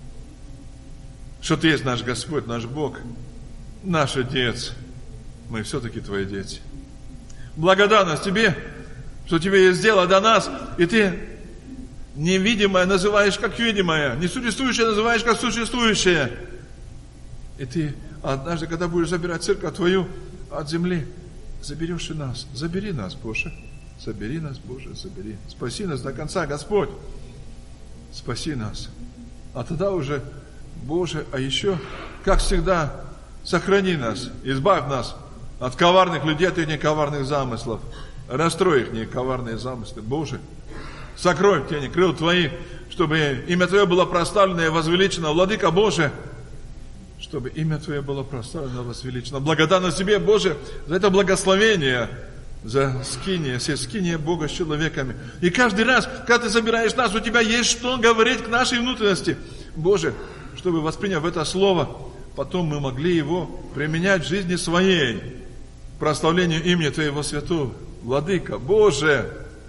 Speaker 1: Что Ты есть наш Господь, наш Бог, наш Отец. Мы все-таки Твои дети. Благодарность Тебе, что Тебе есть дело до нас, и Ты невидимое называешь как видимое, несуществующее называешь как существующее. И Ты однажды, когда будешь забирать церковь Твою от земли, заберешь и нас. Забери нас, Боже. Забери нас, Боже, забери. Спаси нас до конца, Господь. Спаси нас. А тогда уже, Боже, а еще, как всегда, сохрани нас, избавь нас от коварных людей, от их коварных замыслов. Расстрой их коварные замыслы. Боже, сокрой в тени крыл Твоих, чтобы имя Твое было прославлено и возвеличено. Владыка Боже, чтобы имя Твое было прославлено и возвеличено. Благодарность Тебе, Боже, за это благословение, за скиние, все скиния Бога с человеками. И каждый раз, когда Ты забираешь нас, у Тебя есть что говорить к нашей внутренности. Боже, чтобы, восприняв это слово, потом мы могли его применять в жизни своей, к прославлению имени Твоего святого. Владыка, Боже,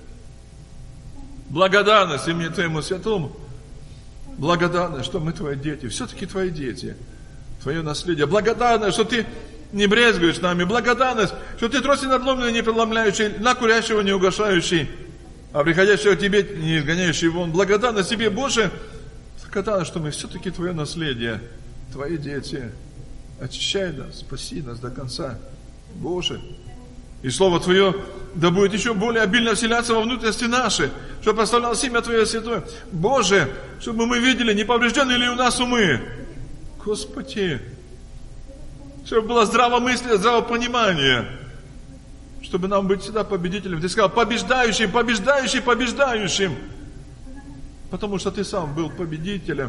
Speaker 1: благодарность имени Твоему святому. Благодарность, что мы Твои дети, все-таки Твои дети, Твое наследие. Благодарность, что Ты не брезгуешь нами. Благодарность, что Ты тросы надломленный, не преломляющий, на курящего не угошающий, а приходящего к Тебе не изгоняющий вон. Благодарность Тебе, Боже, благодарность, что мы все-таки Твое наследие, Твои дети. Очищай нас, спаси нас до конца, Боже. И Слово Твое да будет еще более обильно вселяться во внутренности наши, чтобы прославлялось имя Твое святое. Боже, чтобы мы видели, не повреждены ли у нас умы. Господи, чтобы было здравомыслие, здравопонимание, чтобы нам быть всегда победителем. Ты сказал, побеждающим, побеждающим, побеждающим. Потому что Ты сам был победителем.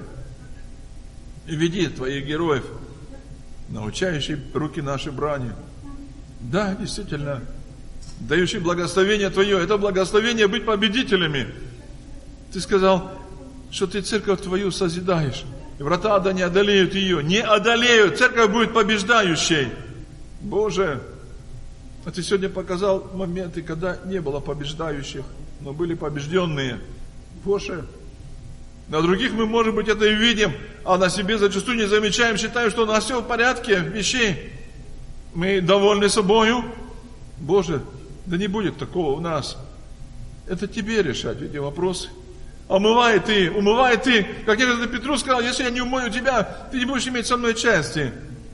Speaker 1: И веди Твоих героев, научающий руки наши брани. Да, действительно, дающий благословение Твое. Это благословение быть победителями. Ты сказал, что Ты церковь Твою созидаешь. И врата ада не одолеют ее. Не одолеют. Церковь будет побеждающей. Боже, а Ты сегодня показал моменты, когда не было побеждающих, но были побежденные. Боже, на других мы, может быть, это и видим, а на себе зачастую не замечаем, считаем, что у нас все в порядке вещей. Мы довольны собою. Боже, да не будет такого у нас. Это Тебе решать эти вопросы. Омывай Ты, умывай Ты. Как некогда Петру сказал, если я не умою Тебя, Ты не будешь иметь со мной части.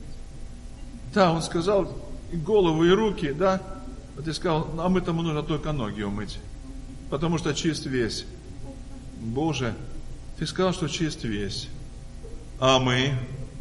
Speaker 1: Да, он сказал, и голову, и руки, да. А Ты сказал, а мы тому нужно только ноги умыть. Потому что чист весь. Боже, Ты сказал, что чист весь. А мы?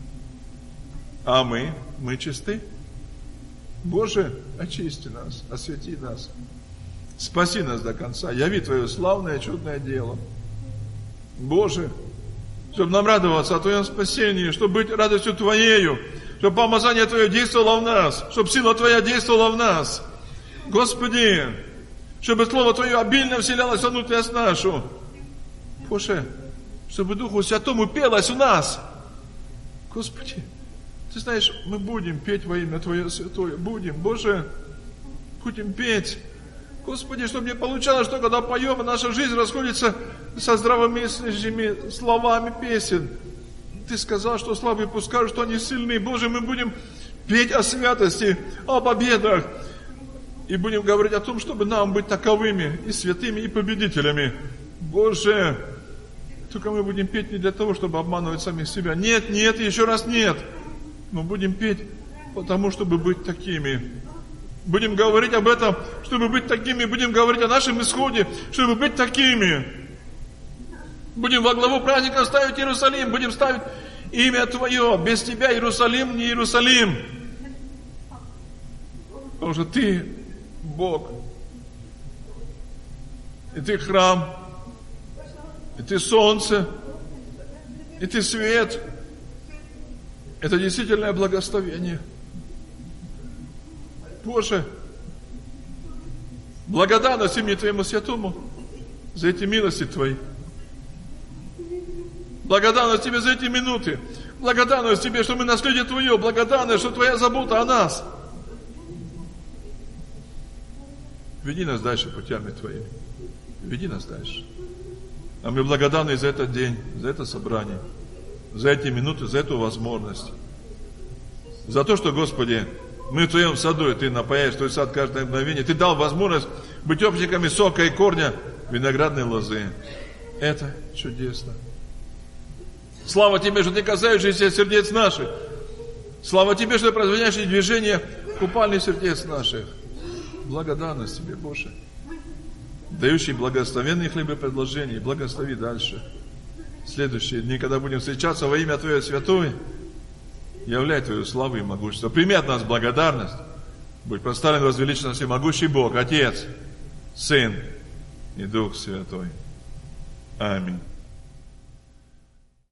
Speaker 1: А мы? Мы чисты? Боже, очисти нас, освети нас. Спаси нас до конца. Яви Твое славное, чудное дело. Боже, чтобы нам радоваться о Твоем спасении, чтобы быть радостью Твоею, чтобы помазание Твое действовало в нас, чтобы сила Твоя действовала в нас. Господи, чтобы Слово Твое обильно вселялось во внутренность нашу. Боже, чтобы Духу Святому пелось у нас. Господи, Ты знаешь, мы будем петь во имя Твое святое. Будем, Боже, будем петь. Господи, чтобы не получалось, что когда поем, наша жизнь расходится со здравомыслящими словами песен. Ты сказал, что слабые пусть скажут, что они сильны. Боже, мы будем петь о святости, о победах. И будем говорить о том, чтобы нам быть таковыми, и святыми, и победителями. Боже, только мы будем петь не для того, чтобы обманывать самих себя. Нет, нет, еще раз нет. Мы будем петь, потому чтобы быть такими. Будем говорить об этом, чтобы быть такими. Будем говорить о нашем исходе, чтобы быть такими. Будем во главу праздника ставить Иерусалим. Будем ставить имя Твое. Без Тебя Иерусалим не Иерусалим. Потому что Ты Бог. И Ты храм, и Ты солнце, и Ты свет. Это действительно благословение. Боже, благодарность имени Твоему Святому за эти милости Твои. Благодарность Тебе за эти минуты. Благодарность Тебе, что мы наследие Твое. Благодарность, что Твоя забота о нас. Веди нас дальше путями Твоими. Веди нас дальше. А мы благодарны за этот день, за это собрание, за эти минуты, за эту возможность. За то, что, Господи, мы в Твоем саду, и Ты напаяешь Твой сад каждое мгновение. Ты дал возможность быть общниками сока и корня виноградной лозы. Это чудесно. Слава Тебе, что Ты касаешься сердец наших. Слава Тебе, что Ты производишь движение купальных сердец наших. Благодарность Тебе, Боже. Дающий благословенные хлебопредложения. Благослови дальше. В следующие дни, когда будем встречаться во имя Твое святое, являй Твою славу и могущество. Прими от нас благодарность. Будь прославлен, возвеличен всемогущий Бог, Отец, Сын и Дух Святой. Аминь.